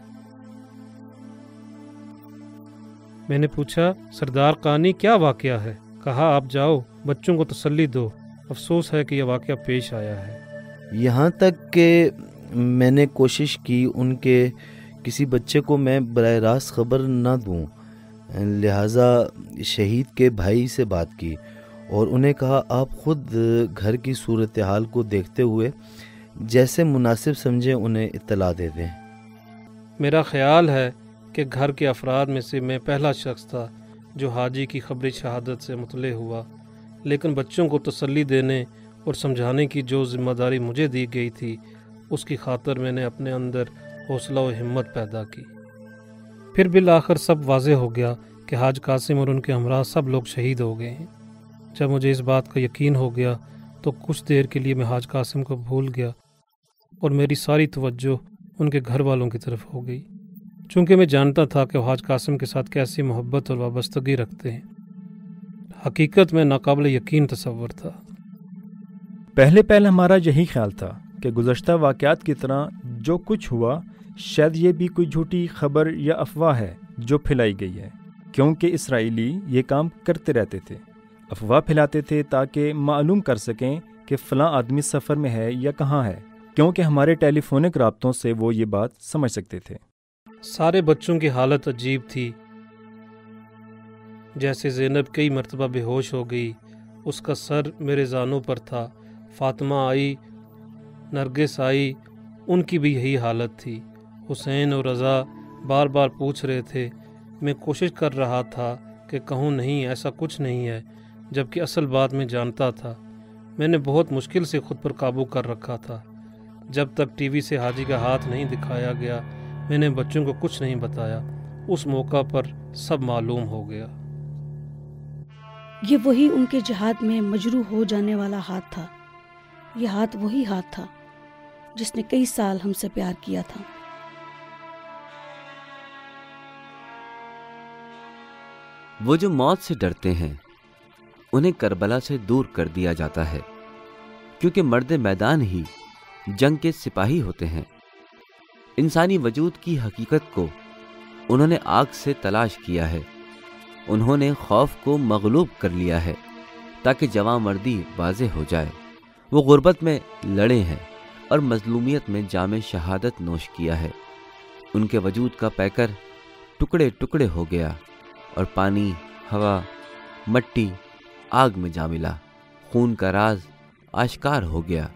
B: میں نے پوچھا سردار قانی کیا واقعہ ہے؟ کہا آپ جاؤ بچوں کو تسلی دو، افسوس ہے کہ یہ واقعہ پیش آیا ہے۔
E: یہاں تک کہ میں نے کوشش کی ان کے کسی بچے کو میں براہ راست خبر نہ دوں، لہٰذا شہید کے بھائی سے بات کی اور انہیں کہا آپ خود گھر کی صورتحال کو دیکھتے ہوئے جیسے مناسب سمجھیں انہیں اطلاع دے دیں۔ میرا
B: خیال ہے کہ گھر کے افراد میں سے میں پہلا شخص تھا جو حاجی کی خبری شہادت سے مطلع ہوا، لیکن بچوں کو تسلی دینے اور سمجھانے کی جو ذمہ داری مجھے دی گئی تھی اس کی خاطر میں نے اپنے اندر حوصلہ و ہمت پیدا کی۔ پھر بالآخر سب واضح ہو گیا کہ حاج قاسم اور ان کے ہمراہ سب لوگ شہید ہو گئے ہیں۔ جب مجھے اس بات کا یقین ہو گیا تو کچھ دیر کے لیے میں حاج قاسم کو بھول گیا اور میری ساری توجہ ان کے گھر والوں کی طرف ہو گئی، چونکہ میں جانتا تھا کہ وہ حاج قاسم کے ساتھ کیسی محبت اور وابستگی رکھتے ہیں۔ हकीकत में नाकाबिल यकीन तसव्वुर था।
D: पहले पहले हमारा यही ख्याल था कि गुज़श्ता वाक़यात की तरह जो कुछ हुआ शायद ये भी कोई झूठी खबर या अफवाह है जो फैलाई गई है, क्योंकि इसराइली ये काम करते रहते थे, अफवाह फैलाते थे ताकि मालूम कर सकें कि फ़लाँ आदमी सफ़र में है या कहाँ है, क्योंकि हमारे टेलीफोनिक राब्तों से वो ये बात समझ सकते थे।
B: सारे बच्चों की हालत अजीब थी। जैसे ज़ैनब कई मरतबा बेहोश हो गई, उसका सर मेरे ज़ानों पर था। फातिमा आई, नरगिस आई, उनकी भी यही हालत थी। हुसैन और रज़ा बार बार पूछ रहे थे। मैं कोशिश कर रहा था कि कहूँ नहीं, ऐसा कुछ नहीं है, जबकि असल बात मैं जानता था। मैंने बहुत मुश्किल से खुद पर काबू कर रखा था। जब तक टीवी से हाजी का हाथ नहीं दिखाया गया, मैंने बच्चों को कुछ नहीं बताया। उस मौका पर सब मालूम हो गया।
C: ये वही उनके जिहाद में मजरूह हो जाने वाला हाथ था। ये हाथ वही हाथ था जिसने कई साल हमसे प्यार किया था।
F: वो जो मौत से डरते हैं उन्हें करबला से दूर कर दिया जाता है, क्योंकि मर्द मैदान ही जंग के सिपाही होते हैं। इंसानी वजूद की हकीकत को उन्होंने आग से तलाश किया है। उन्होंने खौफ को मगलूब कर लिया है ताकि जवां मर्दी वाज़े हो जाए। वो गुर्बत में लड़े हैं और मजलूमियत में जामे शहादत नोश किया है। उनके वजूद का पैकर टुकड़े टुकड़े हो गया और पानी, हवा, मट्टी आग में जा मिला। खून का राज आश्कार हो गया।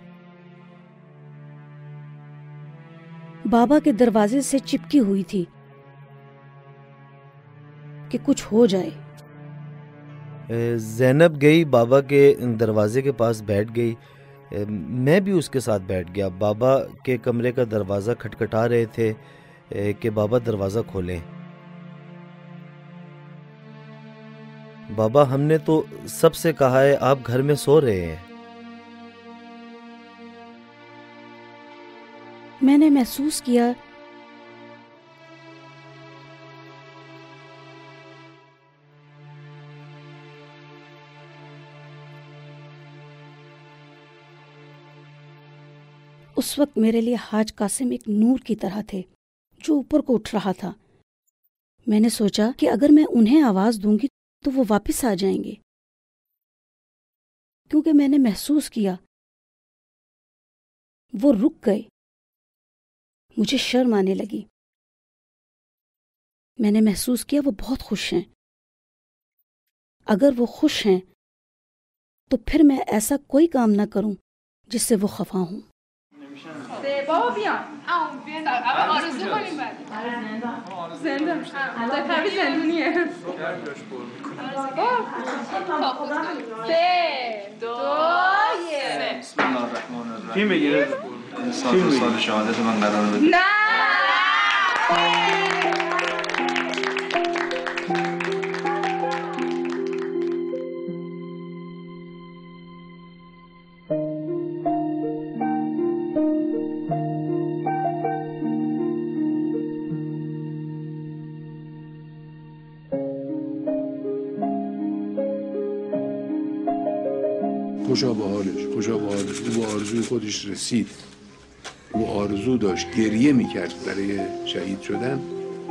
C: बाबा के दरवाजे से चिपकी हुई थी कि कुछ हो जाए।
E: ज़ैनब गई, बाबा के दरवाजे के पास बैठ गई। मैं भी उसके साथ बैठ गया। बाबा के कमरे का दरवाज़ा खटखटा रहे थे कि बाबा दरवाज़ा खोलें। बाबा, हमने तो सबसे कहा है आप घर में सो रहे हैं।
C: मैंने महसूस किया उस वक्त मेरे लिए हाज कासिम एक नूर की तरह थे जो ऊपर को उठ रहा था। मैंने सोचा कि अगर मैं उन्हें आवाज दूंगी तो वो वापस आ जाएंगे, क्योंकि मैंने महसूस किया वो रुक गए। मुझे शर्म आने लगी। मैंने महसूस किया वो बहुत खुश हैं। अगर वो खुश हैं तो फिर मैं ऐसा कोई काम ना करूं जिससे वो खफा हूं।
I: بابا بیان آرزو کنیم بعد زنده در پرویز زندونیه بابا 3 2 1
J: بسم الله الرحمن الرحیم. فیلم بگیره سال شهادت من قرار بده.
I: نه
K: خوشا به حالش، خوشا به حالش. او به آرزوی خودش رسید. او آرزو داشت، گریه میکرد برای شهید شدن،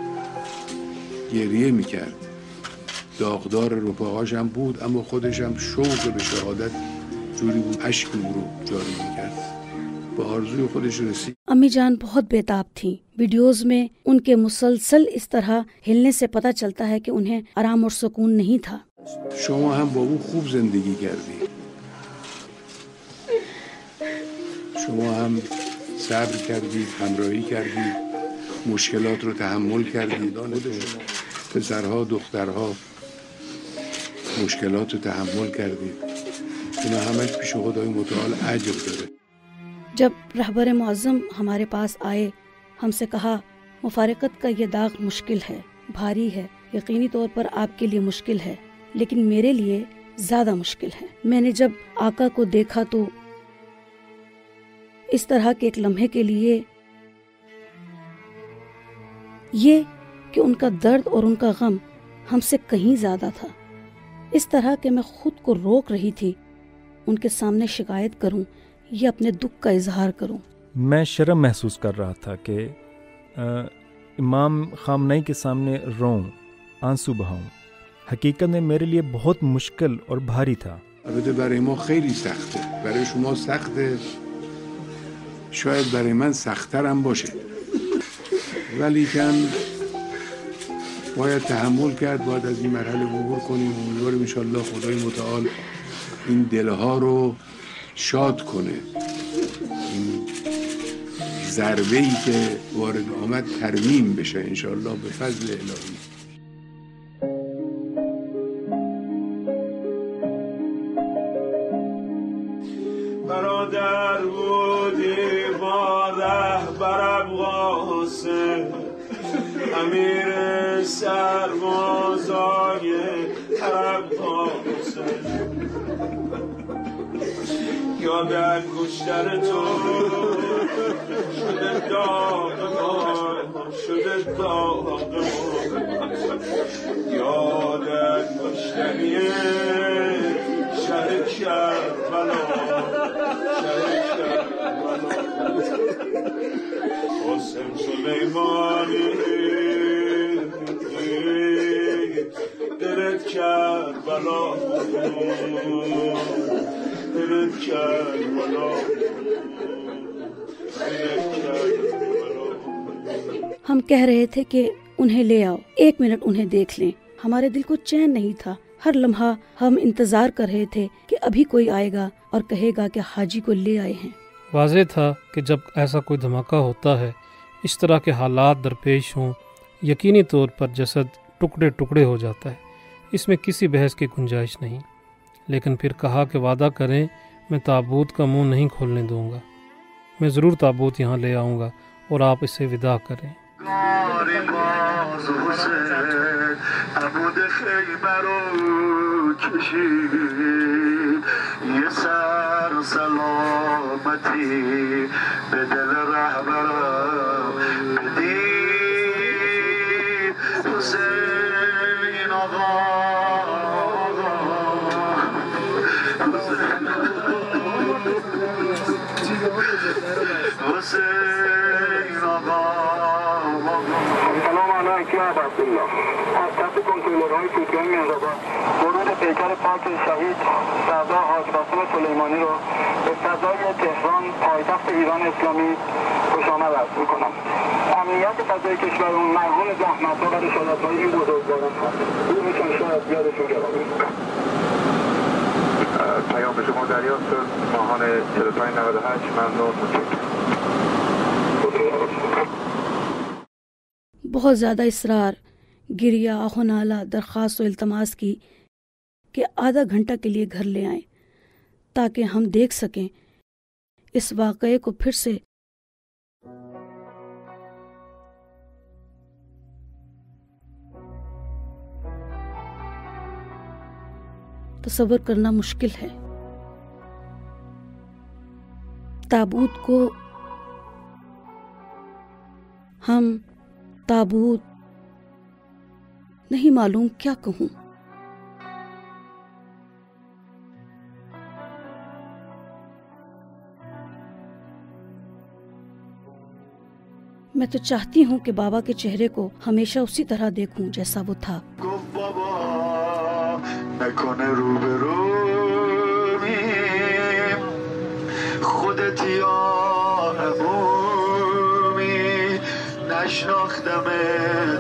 K: گریه میکرد. داغدار رفقاش هم بود، اما خودش هم شوق به شهادت جوری بود، اشک او رو جاری میکرد. به آرزوی خودش رسید.
C: अम्मी जान बहुत बेताब थीं। वीडियोस में उनके मुसलसल इस तरह हिलने से पता चलता है कि उन्हें आराम और सुकून नहीं था।
K: شما هم با او خوب زندگی کردید. شما هم صبر کردید، همراهی کردید، مشکلات رو تحمل کردید. پسرها، دخترها مشکلات رو تحمل کردید. اینا همش پیش خدای متعال اجر داره.
C: जब रहबर मुअज़्ज़म हमारे पास आए, हमसे कहा मुफारकत का ये दाग मुश्किल है, भारी है, यकीनी तौर पर आपके लिए मुश्किल है, लेकिन मेरे लिए ज़्यादा मुश्किल है। मैंने जब आका को देखा तो इस तरह के एक लम्हे के लिए ये कि उनका दर्द और उनका गम हमसे कहीं ज़्यादा था। इस तरह कि मैं खुद को रोक रही थी उनके सामने शिकायत करूं या अपने दुख का इजहार करूं।
D: मैं शर्म महसूस कर रहा था कि इमाम खामनेई के सामने रोऊं, आंसू बहाऊं। हकीकत में मेरे लिए बहुत मुश्किल और भारी था।
K: البته برای ما خیلی سخته، برای شما سخته، شاید برای من سخت‌تر هم باشه، ولی کن باید تحمل کرد، باید از این مرحله عبور کنیم. امیدواریم انشالله خدای متعال این دلها رو شاد کنه، این ضربه‌ای که وارد آمد ترمیم بشه انشالله به فضل الهی.
L: برادر بودی با رهبرم قاسم، امیر سربازای حرم قاسم، یادت کشتر تو شده داغ ما، شده داغ ما، یادت کشتری شهر کربلا، قاسم سلیمانی دلت کربلا، دلت کربلا، دلت کربلا.
C: हम कह रहे थे कि उन्हें ले आओ, 1 मिनट उन्हें देख लें। हमारे दिल को चैन नहीं था। हर लम्हा हम इंतजार कर रहे थे कि अभी कोई आएगा और कहेगा कि हाजी को ले आए हैं।
B: वाज़ेह था कि जब ऐसा कोई धमाका होता है, इस तरह के हालात दरपेश हों, यकीनी तौर पर जसद टुकड़े टुकड़े हो जाता है। इसमें किसी बहस की गुंजाइश नहीं। लेकिन फिर कहा कि वादा करें, मैं ताबूत का मुंह नहीं खोलने दूंगा। मैं ज़रूर ताबूत यहाँ ले आऊँगा और आप इसे विदा करें।
L: عمود خیبر رو کشید، یه سر سلامتی به دل رهبرم بدید. حسین آقا، حسین آقا. سلام علیک یا عبدالله. از طرف کنترلرهای توتیان مهرآباد ورود پیکر پاک شهید سردار حاج قاسم سلیمانی رو به فضای تهران پایتخت ایران اسلامی خوش آمد عرض میکنم. امنیت فضای کشور اون مرهون زحمت‌ها و رسالت‌های این بزرگواران هست. روحشان شاید یادشون گرامی. پیام شما دریافت شد. ماهان 4598 ممنون.
C: बहुत ज़्यादा इसरार, गिरिया, आहोनाला, दरख्वास्त और इल्तमास की कि आधा घंटा के लिए घर ले आएं ताकि हम देख सकें इस वाक़ये को फिर से। तसव्वुर करना मुश्किल है। ताबूत को हम ताबूत नहीं मालूम क्या कहूँ। मैं तो चाहती हूँ कि बाबा के चेहरे को हमेशा उसी तरह देखूं जैसा वो था।
L: نشناختمت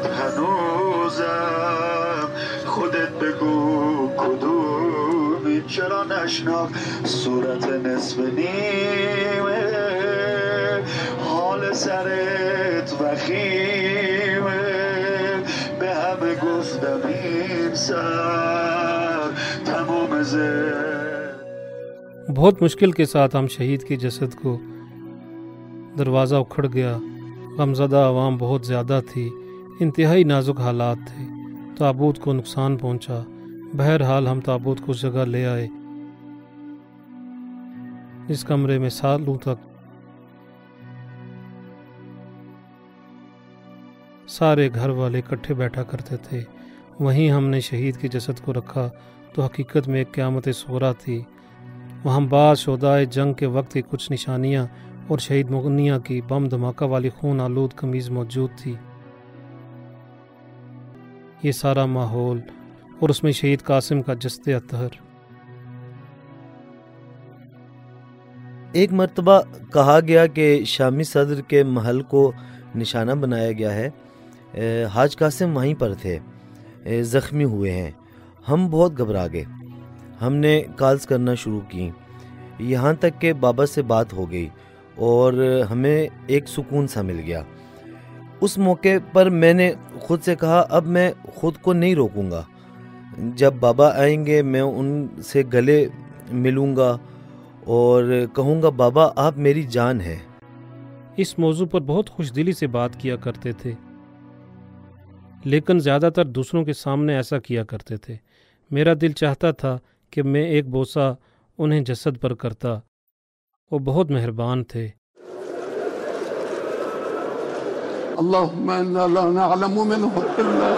L: هنوزم، خودت بگو کدومی، چرا نشناخت صورت نصف نیمه، حال سرت وخیمه، به همه گفتم این سر تموم زد.
B: बहुत मुश्किल के साथ हम शहीद के जसद को, दरवाज़ा उखड़ गया। गमज़दा आवाम बहुत ज़्यादा थी, इंतहाई नाजुक हालात थे। ताबूत को नुकसान पहुंचा। बहरहाल हम ताबूत को उस जगह ले आए जिस कमरे में सालों तक सारे घर वाले इकट्ठे बैठा करते थे। वहीं हमने शहीद के जसद को रखा تو حقیقت میں ایک قیامت صغریٰ تھی۔ وہاں بعض شہدائے جنگ کے وقت کی کچھ نشانیاں اور شہید مغنیہ کی بم دھماکہ والی خون آلود قمیض موجود تھی۔ یہ سارا ماحول اور اس میں شہید قاسم کا جسد اطہر۔
E: ایک مرتبہ کہا گیا کہ شامی صدر کے محل کو نشانہ بنایا گیا ہے، حاج قاسم وہیں پر تھے، زخمی ہوئے ہیں۔ ہم بہت گھبرا گئے، ہم نے کالز کرنا شروع کی، یہاں تک کہ بابا سے بات ہو گئی اور ہمیں ایک سکون سا مل گیا۔ اس موقع پر میں نے خود سے کہا اب میں خود کو نہیں روکوں گا، جب بابا آئیں گے میں ان سے گلے ملوں گا اور کہوں گا بابا آپ میری جان ہے۔
B: اس موضوع پر بہت خوش دلی سے بات کیا کرتے تھے، لیکن زیادہ تر دوسروں کے سامنے ایسا کیا کرتے تھے۔ میرا دل چاہتا تھا کہ میں ایک بوسہ انہیں جسد پر کرتا۔ وہ بہت مہربان تھے۔
K: اللهم انا لا نعلم منه الا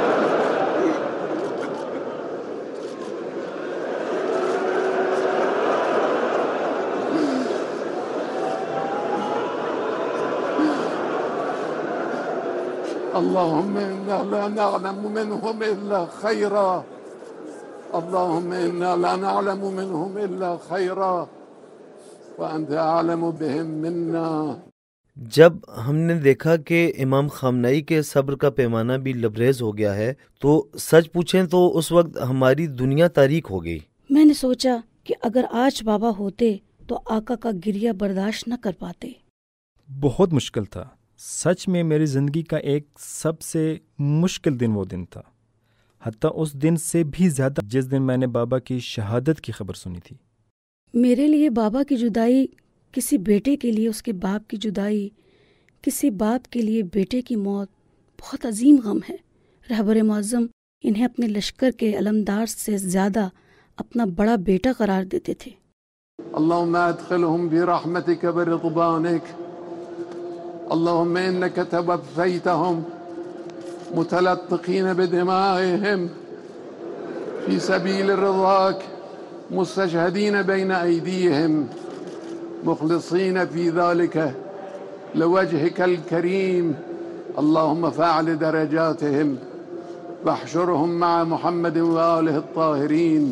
K: اللهم انا لا نعلم منهم الا خيرا اللهم انا لا نعلم منهم الا خيرا وانت اعلم بهم منا۔
E: جب ہم نے دیکھا کہ امام خامنہئی کے صبر کا پیمانہ بھی لبریز ہو گیا ہے تو سچ پوچھیں تو اس وقت ہماری دنیا تاریک ہو گئی۔
C: میں نے سوچا کہ اگر آج بابا ہوتے تو آقا کا گریہ برداشت نہ کر پاتے۔
D: بہت مشکل تھا، سچ میں میری زندگی کا ایک سب سے مشکل دن وہ دن تھا، حتیٰ اس دن سے بھی زیادہ جس دن میں نے بابا کی شہادت کی خبر سنی تھی۔
C: میرے لیے بابا کی جدائی، کسی بیٹے کے لیے اس کے باپ کی جدائی، کسی باپ کے لیے بیٹے کی موت بہت عظیم غم ہے۔ رہبر معظم انہیں اپنے لشکر کے علمدار سے زیادہ اپنا بڑا بیٹا قرار دیتے تھے۔
K: اللهم ادخلهم برحمتك برضوانك اللهم انك توفيتهم متلطخين بدمائهم في سبيل رضاك مستشهدين بين ايديهم مخلصين في ذلك لوجهك الكريم اللهم فاعل درجاتهم واحشرهم مع محمد وآله الطاهرين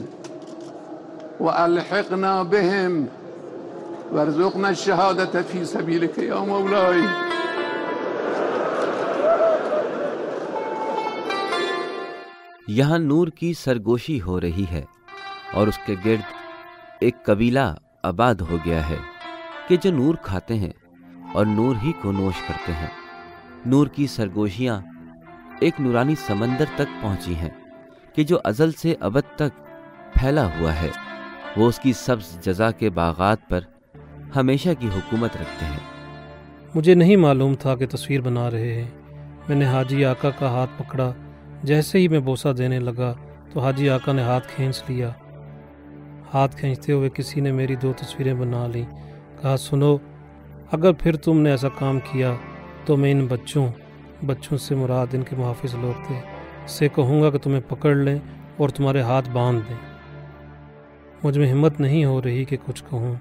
K: وألحقنا بهم وارزقنا الشهادة في سبيلك يا مولاي۔
F: یہاں نور کی سرگوشی ہو رہی ہے اور اس کے گرد ایک قبیلہ آباد ہو گیا ہے کہ جو نور کھاتے ہیں اور نور ہی کو نوش کرتے ہیں۔ نور کی سرگوشیاں ایک نورانی سمندر تک پہنچی ہیں کہ جو ازل سے ابد تک پھیلا ہوا ہے۔ وہ اس کی سبز جزا کے باغات پر ہمیشہ کی حکومت رکھتے ہیں۔
B: مجھے نہیں معلوم تھا کہ تصویر بنا رہے ہیں۔ میں نے حاجی آقا کا ہاتھ پکڑا، جیسے ہی میں بوسہ دینے لگا تو حاجی آقا نے ہاتھ کھینچ لیا۔ ہاتھ کھینچتے ہوئے کسی نے میری 2 تصویریں بنا لیں، کہا سنو اگر پھر تم نے ایسا کام کیا تو میں ان بچوں سے مراد ان کے محافظ لوگ تھے، سے کہوں گا کہ تمہیں پکڑ لیں اور تمہارے ہاتھ باندھ دیں۔ مجھ میں ہمت نہیں ہو رہی کہ کچھ کہوں۔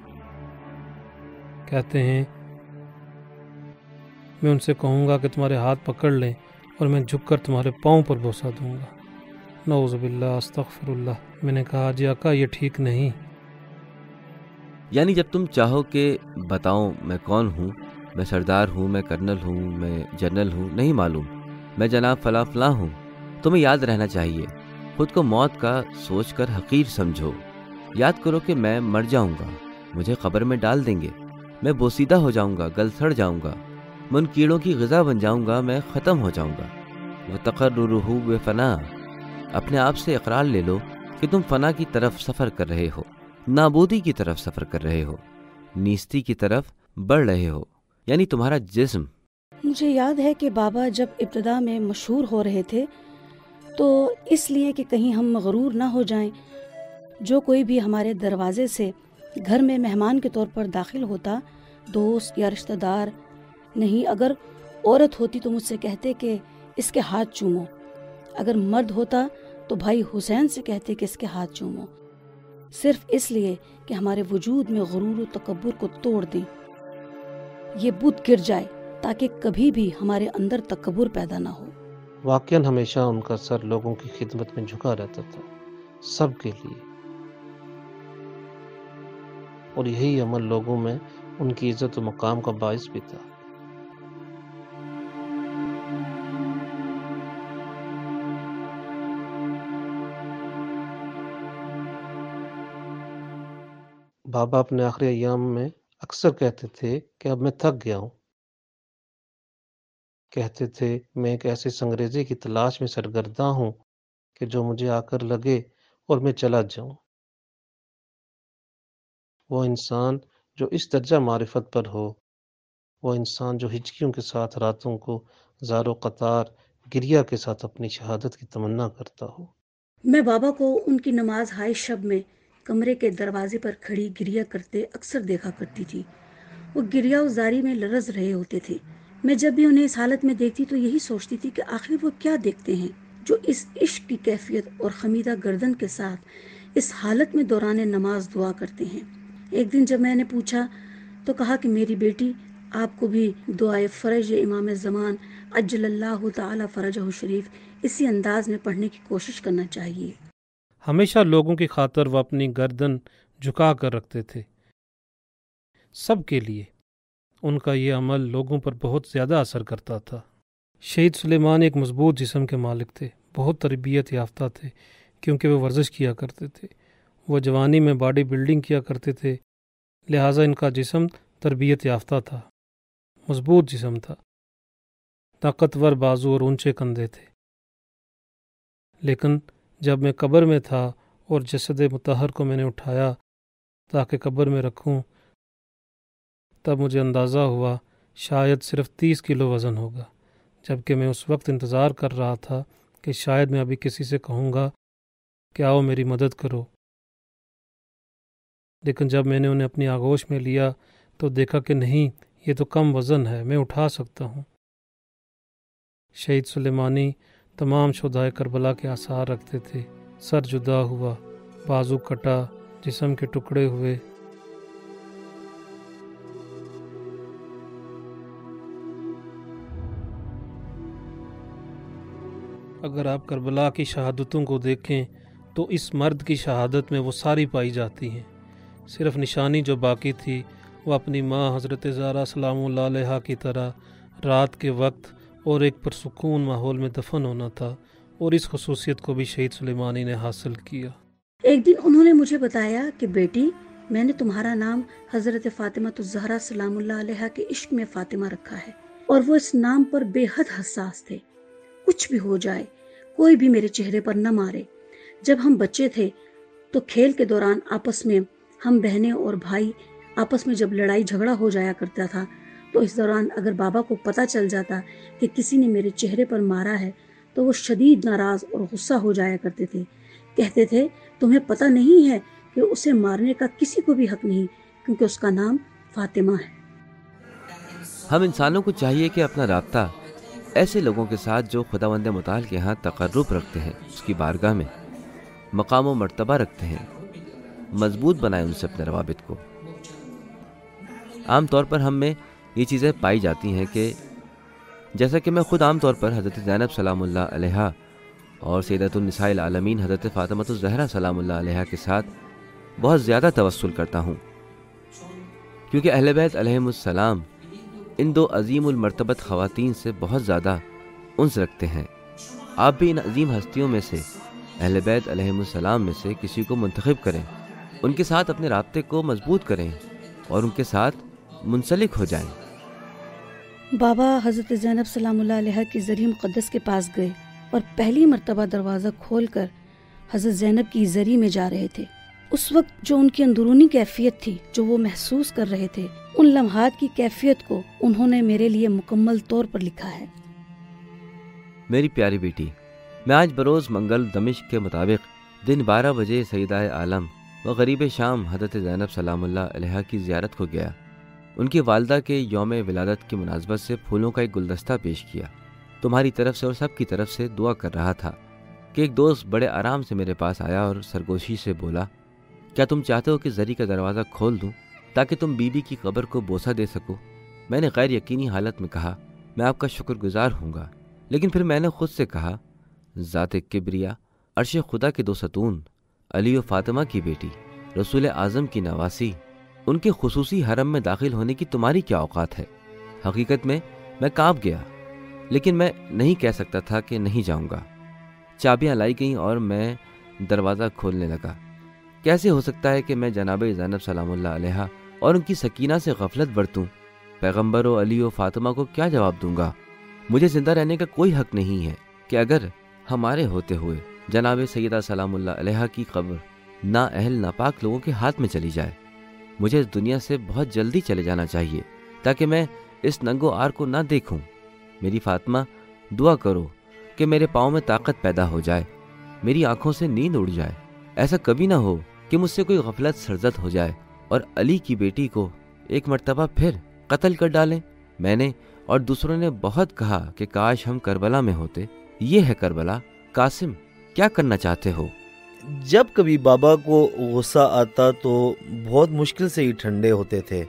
B: کہتے ہیں میں ان سے کہوں گا کہ تمہارے ہاتھ پکڑ لیں اور میں جھک کر تمہارے پاؤں پر بوسہ دوں گا۔ نعوذ باللہ، استغفر اللہ۔ میں نے کہا جی آقا یہ ٹھیک نہیں۔
F: یعنی جب تم چاہو کہ بتاؤں میں کون ہوں، میں سردار ہوں، میں کرنل ہوں، میں جنرل ہوں، نہیں معلوم، میں جناب فلاں فلاں ہوں، تمہیں یاد رہنا چاہیے۔ خود کو موت کا سوچ کر حقیر سمجھو۔ یاد کرو کہ میں مر جاؤں گا، مجھے قبر میں ڈال دیں گے، میں بوسیدہ ہو جاؤں گا، گل سڑ جاؤں گا، میں ان کیڑوں کی غذا بن جاؤں گا، میں ختم ہو جاؤں گا۔ وَتَقَرُّرُهُ بِفَنَا، اپنے آپ سے اقرار لے لو کہ تم فنا کی طرف سفر کر رہے ہو، نابودی کی طرف سفر کر رہے ہو، نیستی کی طرف بڑھ رہے ہو، یعنی تمہارا جسم۔
C: مجھے یاد ہے کہ بابا جب ابتدا میں مشہور ہو رہے تھے تو اس لیے کہ کہیں ہم مغرور نہ ہو جائیں، جو کوئی بھی ہمارے دروازے سے گھر میں مہمان کے طور پر داخل ہوتا، دوست یا رشتہ دار نہیں، اگر عورت ہوتی تو مجھ سے کہتے کہ اس کے ہاتھ چومو، اگر مرد ہوتا تو بھائی حسین سے کہتے کہ اس کے ہاتھ چومو، صرف اس لیے کہ ہمارے وجود میں غرور و تکبر کو توڑ دیں، یہ بت گر جائے تاکہ کبھی بھی ہمارے اندر تکبر پیدا نہ ہو۔
M: واقعاً ہمیشہ ان کا سر لوگوں کی خدمت میں جھکا رہتا تھا، سب کے لیے، اور یہی عمل لوگوں میں ان کی عزت و مقام کا باعث بھی تھا۔ بابا اپنے آخری ایام میں اکثر کہتے تھے کہ اب میں تھک گیا ہوں۔ کہتے تھے میں ایک ایسے سنگریزے کی تلاش میں سرگرداں ہوں کہ جو مجھے آ کر لگے اور میں چلا جاؤں۔ وہ انسان جو اس درجہ معرفت پر ہو، وہ انسان جو ہچکیوں کے ساتھ راتوں کو زار و قطار گریہ کے ساتھ اپنی شہادت کی تمنا کرتا ہو۔
C: میں بابا کو ان کی نماز ہائے شب میں کمرے کے دروازے پر کھڑی گریہ کرتے اکثر دیکھا کرتی تھی۔ وہ گریہ و زاری میں لرز رہے ہوتے تھے۔ میں جب بھی انہیں اس حالت میں دیکھتی تو یہی سوچتی تھی کہ آخر وہ کیا دیکھتے ہیں جو اس عشق کی کیفیت اور خمیدہ گردن کے ساتھ اس حالت میں دوران نماز دعا کرتے ہیں۔ ایک دن جب میں نے پوچھا تو کہا کہ میری بیٹی، آپ کو بھی دعائے فرج امام زمان عجل اللہ تعالی فرجہ شریف اسی انداز میں پڑھنے کی کوشش کرنا چاہیے۔
B: ہمیشہ لوگوں کی خاطر وہ اپنی گردن جھکا کر رکھتے تھے، سب کے لیے۔ ان کا یہ عمل لوگوں پر بہت زیادہ اثر کرتا تھا۔ شہید سلیمان ایک مضبوط جسم کے مالک تھے، بہت تربیت یافتہ تھے کیونکہ وہ ورزش کیا کرتے تھے۔ وہ جوانی میں باڈی بلڈنگ کیا کرتے تھے، لہٰذا ان کا جسم تربیت یافتہ تھا، مضبوط جسم تھا، طاقتور بازو اور اونچے کندھے تھے۔ لیکن جب میں قبر میں تھا اور جسد مطہر کو میں نے اٹھایا تاکہ قبر میں رکھوں، تب مجھے اندازہ ہوا شاید صرف 30 کلو وزن ہوگا، جبکہ میں اس وقت انتظار کر رہا تھا کہ شاید میں ابھی کسی سے کہوں گا کہ آؤ میری مدد کرو۔ لیکن جب میں نے انہیں اپنی آغوش میں لیا تو دیکھا کہ نہیں، یہ تو کم وزن ہے، میں اٹھا سکتا ہوں۔ شہید سلیمانی تمام شہدائے کربلا کے آثار رکھتے تھے۔ سر جدا ہوا، بازو کٹا، جسم کے ٹکڑے ہوئے۔ اگر آپ کربلا کی شہادتوں کو دیکھیں تو اس مرد کی شہادت میں وہ ساری پائی جاتی ہیں۔ صرف نشانی جو باقی تھی وہ اپنی ماں حضرت زہرا سلام اللہ علیہا کی طرح رات کے وقت اور ایک پرسکون ماحول میں دفن ہونا تھا، اور اس خصوصیت کو بھی شہید سلیمانی نے حاصل کیا۔
C: ایک دن انہوں نے مجھے بتایا کہ بیٹی، میں نے تمہارا نام حضرت فاطمہ الزہرا سلام اللہ علیہا کے عشق میں فاطمہ رکھا ہے، اور وہ اس نام پر بے حد حساس تھے۔ کچھ بھی ہو جائے، کوئی بھی میرے چہرے پر نہ مارے۔ جب ہم بچے تھے تو کھیل کے دوران آپس میں ہم بہنیں اور بھائی آپس میں جب لڑائی جھگڑا ہو جایا کرتا تھا تو اس دوران اگر بابا کو پتہ چل جاتا کہ کسی نے میرے چہرے پر مارا ہے تو وہ شدید ناراض اور غصہ ہو جایا کرتے تھے۔ کہتے تھے تمہیں پتہ نہیں ہے کہ اسے مارنے کا کسی کو بھی حق نہیں، کیونکہ اس کا نام فاطمہ ہے۔
F: ہم انسانوں کو چاہیے کہ اپنا رابطہ ایسے لوگوں کے ساتھ جو خداوند متعال کے ہاں تقرب رکھتے ہیں، اس کی بارگاہ میں مقام و مرتبہ رکھتے ہیں، مضبوط بنائیں ان سے اپنے روابط کو۔ عام طور پر ہم میں یہ چیزیں پائی جاتی ہیں کہ جیسا کہ میں خود عام طور پر حضرت زینب سلام اللہ علیہا اور سیدۃ النساء العالمین حضرت فاطمہ الزہرا سلام اللہ علیہا کے ساتھ بہت زیادہ توسل کرتا ہوں، کیونکہ اہل بیت علیہم السلام ان دو عظیم المرتبت خواتین سے بہت زیادہ انس رکھتے ہیں۔ آپ بھی ان عظیم ہستیوں میں سے اہل بیت علیہم السلام میں سے کسی کو منتخب کریں، ان کے ساتھ اپنے رابطے کو مضبوط کریں اور ان کے ساتھ منسلک ہو جائیں۔
C: بابا حضرت زینب سلام اللہ علیہ کی زری مقدس کے پاس گئے اور پہلی مرتبہ دروازہ کھول کر حضرت زینب کی زری میں جا رہے تھے۔ اس وقت جو ان کی اندرونی کیفیت تھی، جو وہ محسوس کر رہے تھے، ان لمحات کی کیفیت کو انہوں نے میرے لیے مکمل طور پر لکھا ہے۔
F: میری پیاری بیٹی، میں آج بروز منگل دمشق کے مطابق دن 12 بجے سیدہ عالم و غریب شام حضرت زینب سلام اللہ علیہا کی زیارت کو گیا۔ ان کی والدہ کے یوم ولادت کی مناسبت سے پھولوں کا ایک گلدستہ پیش کیا، تمہاری طرف سے اور سب کی طرف سے دعا کر رہا تھا۔ کہ ایک دوست بڑے آرام سے میرے پاس آیا اور سرگوشی سے بولا، کیا تم چاہتے ہو کہ زری کا دروازہ کھول دوں تاکہ تم بی بی کی قبر کو بوسہ دے سکو؟ میں نے غیر یقینی حالت میں کہا، میں آپ کا شکر گزار ہوں گا، لیکن پھر میں نے خود سے کہا، ذات کبریا، عرش خدا کے دو ستون، علی و فاطمہ کی بیٹی، رسول اعظم کی نواسی، ان کے خصوصی حرم میں داخل ہونے کی تمہاری کیا اوقات ہے؟ حقیقت میں کانپ گیا، لیکن میں نہیں کہہ سکتا تھا کہ نہیں جاؤں گا۔ چابیاں لائی گئیں اور میں دروازہ کھولنے لگا۔ کیسے ہو سکتا ہے کہ میں جناب زینب سلام اللہ علیہا اور ان کی سکینہ سے غفلت برتوں؟ پیغمبر و علی و فاطمہ کو کیا جواب دوں گا؟ مجھے زندہ رہنے کا کوئی حق نہیں ہے کہ اگر ہمارے ہوتے ہوئے جناب سیدہ سلام اللہ علیہا کی قبر نا اہل ناپاک لوگوں کے ہاتھ میں چلی جائے۔ مجھے اس دنیا سے بہت جلدی چلے جانا چاہیے تاکہ میں اس ننگو آر کو نہ دیکھوں۔ میری فاطمہ، دعا کرو کہ میرے پاؤں میں طاقت پیدا ہو جائے، میری آنکھوں سے نیند اڑ جائے، ایسا کبھی نہ ہو کہ مجھ سے کوئی غفلت سرزد ہو جائے اور علی کی بیٹی کو ایک مرتبہ پھر قتل کر ڈالیں۔ میں نے اور دوسروں نے بہت کہا کہ کاش ہم کربلا میں ہوتے۔ یہ ہے کربلا۔ قاسم، کیا کرنا چاہتے ہو؟
E: جب کبھی بابا کو غصہ آتا تو بہت مشکل سے ہی ٹھنڈے ہوتے تھے۔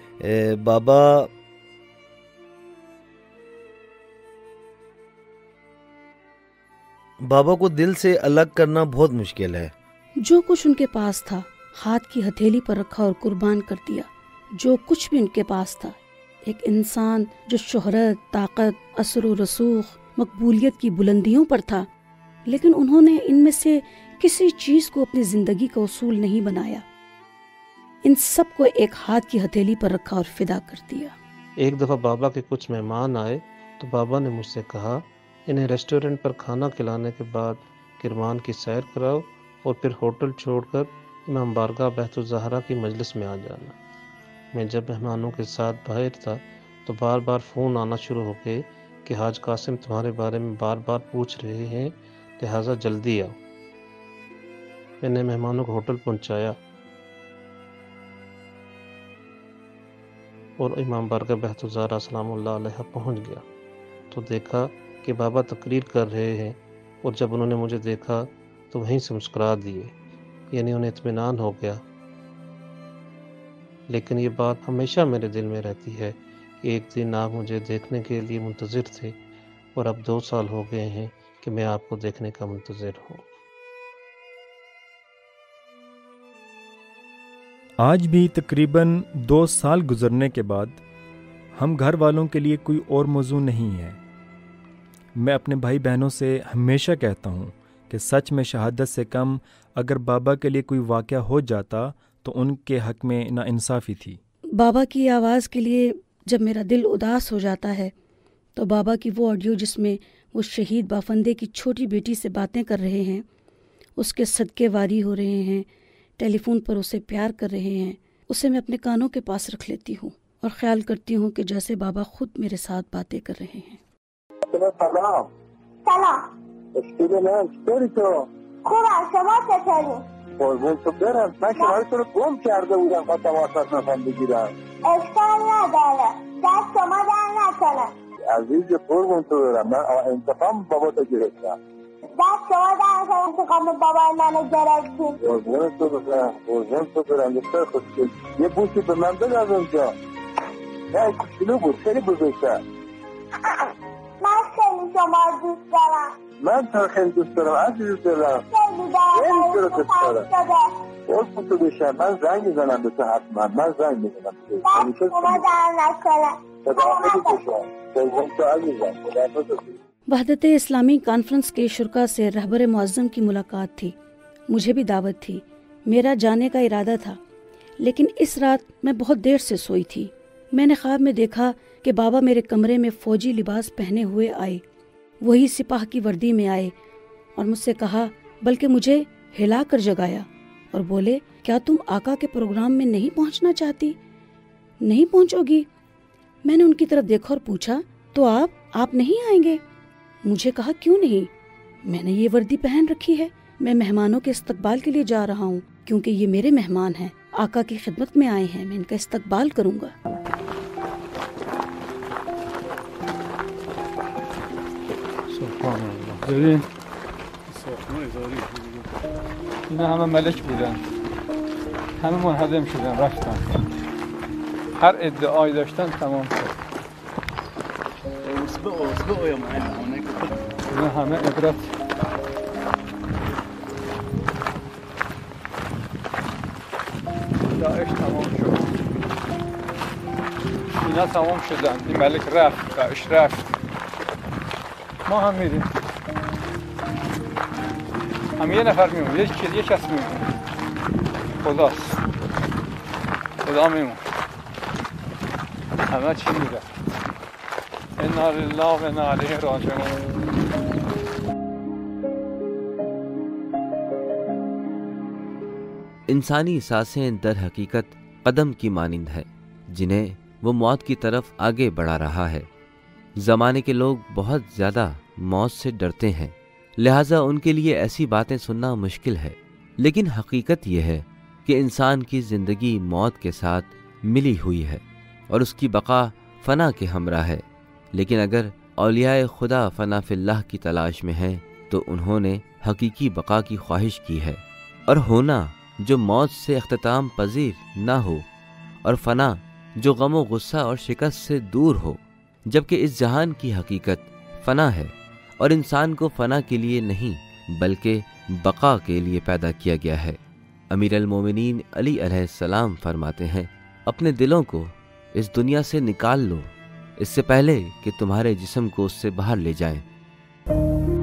E: بابا کو دل سے الگ کرنا بہت مشکل ہے۔
C: جو کچھ ان کے پاس تھا ہاتھ کی ہتھیلی پر رکھا اور قربان کر دیا۔ جو کچھ بھی ان کے پاس تھا، ایک انسان جو شہرت، طاقت، اثر و رسوخ، مقبولیت کی بلندیوں پر تھا، لیکن انہوں نے ان میں سے کسی چیز کو اپنی زندگی کا اصول نہیں بنایا۔ ان سب کو ایک ہاتھ کی ہتھیلی پر رکھا اور فدا کر دیا۔
M: ایک دفعہ بابا کے کچھ مہمان آئے تو بابا نے مجھ سے کہا، انہیں ریسٹورنٹ پر کھانا کھلانے کے بعد کرمان کی سیر کراؤ اور پھر ہوٹل چھوڑ کر امام بارگاہ بیت الزہرا کی مجلس میں آ جانا۔ میں جب مہمانوں کے ساتھ باہر تھا تو بار بار فون آنا شروع ہو گئے کہ حاج قاسم تمہارے بارے میں بار بار پوچھ رہے ہیں، لہٰذا جلدی آؤ۔ میں نے مہمانوں کو ہوٹل پہنچایا اور امام بارگاہ بیت الزہرا سلام اللہ علیہ پہنچ گیا تو دیکھا کہ بابا تقریر کر رہے ہیں، اور جب انہوں نے مجھے دیکھا تو وہیں سے مسکرا دیے، یعنی انہیں اطمینان ہو گیا۔ لیکن یہ بات ہمیشہ میرے دل میں رہتی ہے کہ ایک دن آپ مجھے دیکھنے کے لیے منتظر تھے، اور اب 2 سال ہو گئے ہیں کہ میں آپ کو دیکھنے کا منتظر ہوں۔
D: آج بھی تقریباً 2 سال گزرنے کے بعد ہم گھر والوں کے لیے کوئی اور موضوع نہیں ہے۔ میں اپنے بھائی بہنوں سے ہمیشہ کہتا ہوں کہ سچ میں شہادت سے کم اگر بابا کے لیے کوئی واقعہ ہو جاتا تو ان کے حق میں ناانصافی تھی۔
C: بابا کی آواز کے لیے جب میرا دل اداس ہو جاتا ہے تو بابا کی وہ آڈیو جس میں وہ شہید بافندے کی چھوٹی بیٹی سے باتیں کر رہے ہیں، اس کے صدقے واری ہو رہے ہیں، ٹیلی فون پر اسے پیار کر رہے ہیں، اسے میں اپنے کانوں کے پاس رکھ لیتی ہوں اور خیال کرتی ہوں کہ جیسے بابا خود میرے ساتھ باتیں کر رہے ہیں۔
L: سلام. اشکالی چطوری تو؟ خوبم، شما چطوری؟ قربون تو برم. من شما تو رو گم کرده بودم، خواستم واسط نفهم بگیرم. اشکال نداره، دست شما در نکنه. عزیز قربون تو برم، من انتقام بابا تو گرفتم. دست شما در نکنه انتقام بابای منو گرفتی. قربون تو برم، قربون تو برم. بسیار خوشگل. یه بوسی به من بده از اونجا. نه کوچولو بود، خیلی بزرگتر. من خیلی شما دوست دارم. من تو خیلی دوست دارم عزیز دلم. خیلی تو رو دوست دارم. قربون تو بشم، من زنگ میزنم به تو حتما. من زنگ میزنم به تو. دست شما در نکنه. خداحافظ بشم. قربون تو عزیزم. خداحافظ بشم.
C: وحدت اسلامی کانفرنس کے شرکا سے رہبر معظم کی ملاقات تھی۔ مجھے بھی دعوت تھی، میرا جانے کا ارادہ تھا، لیکن اس رات میں بہت دیر سے سوئی تھی۔ میں نے خواب میں دیکھا کہ بابا میرے کمرے میں فوجی لباس پہنے ہوئے آئے، وہی سپاہ کی وردی میں آئے اور مجھ سے کہا، بلکہ مجھے ہلا کر جگایا اور بولے، کیا تم آقا کے پروگرام میں نہیں پہنچنا چاہتی؟ نہیں پہنچو گی؟ میں نے ان کی طرف دیکھا اور پوچھا، تو آپ نہیں آئیں گے؟ مجھے کہا، کیوں نہیں؟ میں نے یہ وردی پہن رکھی ہے، میں مہمانوں کے استقبال کے لیے جا رہا ہوں، کیونکہ یہ میرے مہمان ہیں، آقا کی خدمت میں آئے ہیں، میں ان کا استقبال کروں گا۔
N: سبحان اللہ۔ اینا همه ملک بودن، همه منهدم شدن رفتن، هر ادعایی داشتن تمام شد. اینا همه عبرت. داعش تمام شد، اینا تمام شدن، این ملک رفت، داعش رفت، ما هم میریم، هم یه نفر میمون، یک کس میمون، خداست، خدا میمون، همه چی میره. انا لله و انا علیه راجعون.
F: انسانی سانسیں در حقیقت قدم کی مانند ہے جنہیں وہ موت کی طرف آگے بڑھا رہا ہے۔ زمانے کے لوگ بہت زیادہ موت سے ڈرتے ہیں، لہٰذا ان کے لیے ایسی باتیں سننا مشکل ہے، لیکن حقیقت یہ ہے کہ انسان کی زندگی موت کے ساتھ ملی ہوئی ہے اور اس کی بقا فنا کے ہمراہ ہے۔ لیکن اگر اولیاء خدا فنا فی اللہ کی تلاش میں ہیں تو انہوں نے حقیقی بقا کی خواہش کی ہے، اور ہونا جو موت سے اختتام پذیر نہ ہو، اور فنا جو غم و غصہ اور شکست سے دور ہو، جبکہ اس جہان کی حقیقت فنا ہے اور انسان کو فنا کے لیے نہیں بلکہ بقا کے لیے پیدا کیا گیا ہے۔ امیر المومنین علی علیہ السلام فرماتے ہیں، اپنے دلوں کو اس دنیا سے نکال لو اس سے پہلے کہ تمہارے جسم کو اس سے باہر لے جائیں۔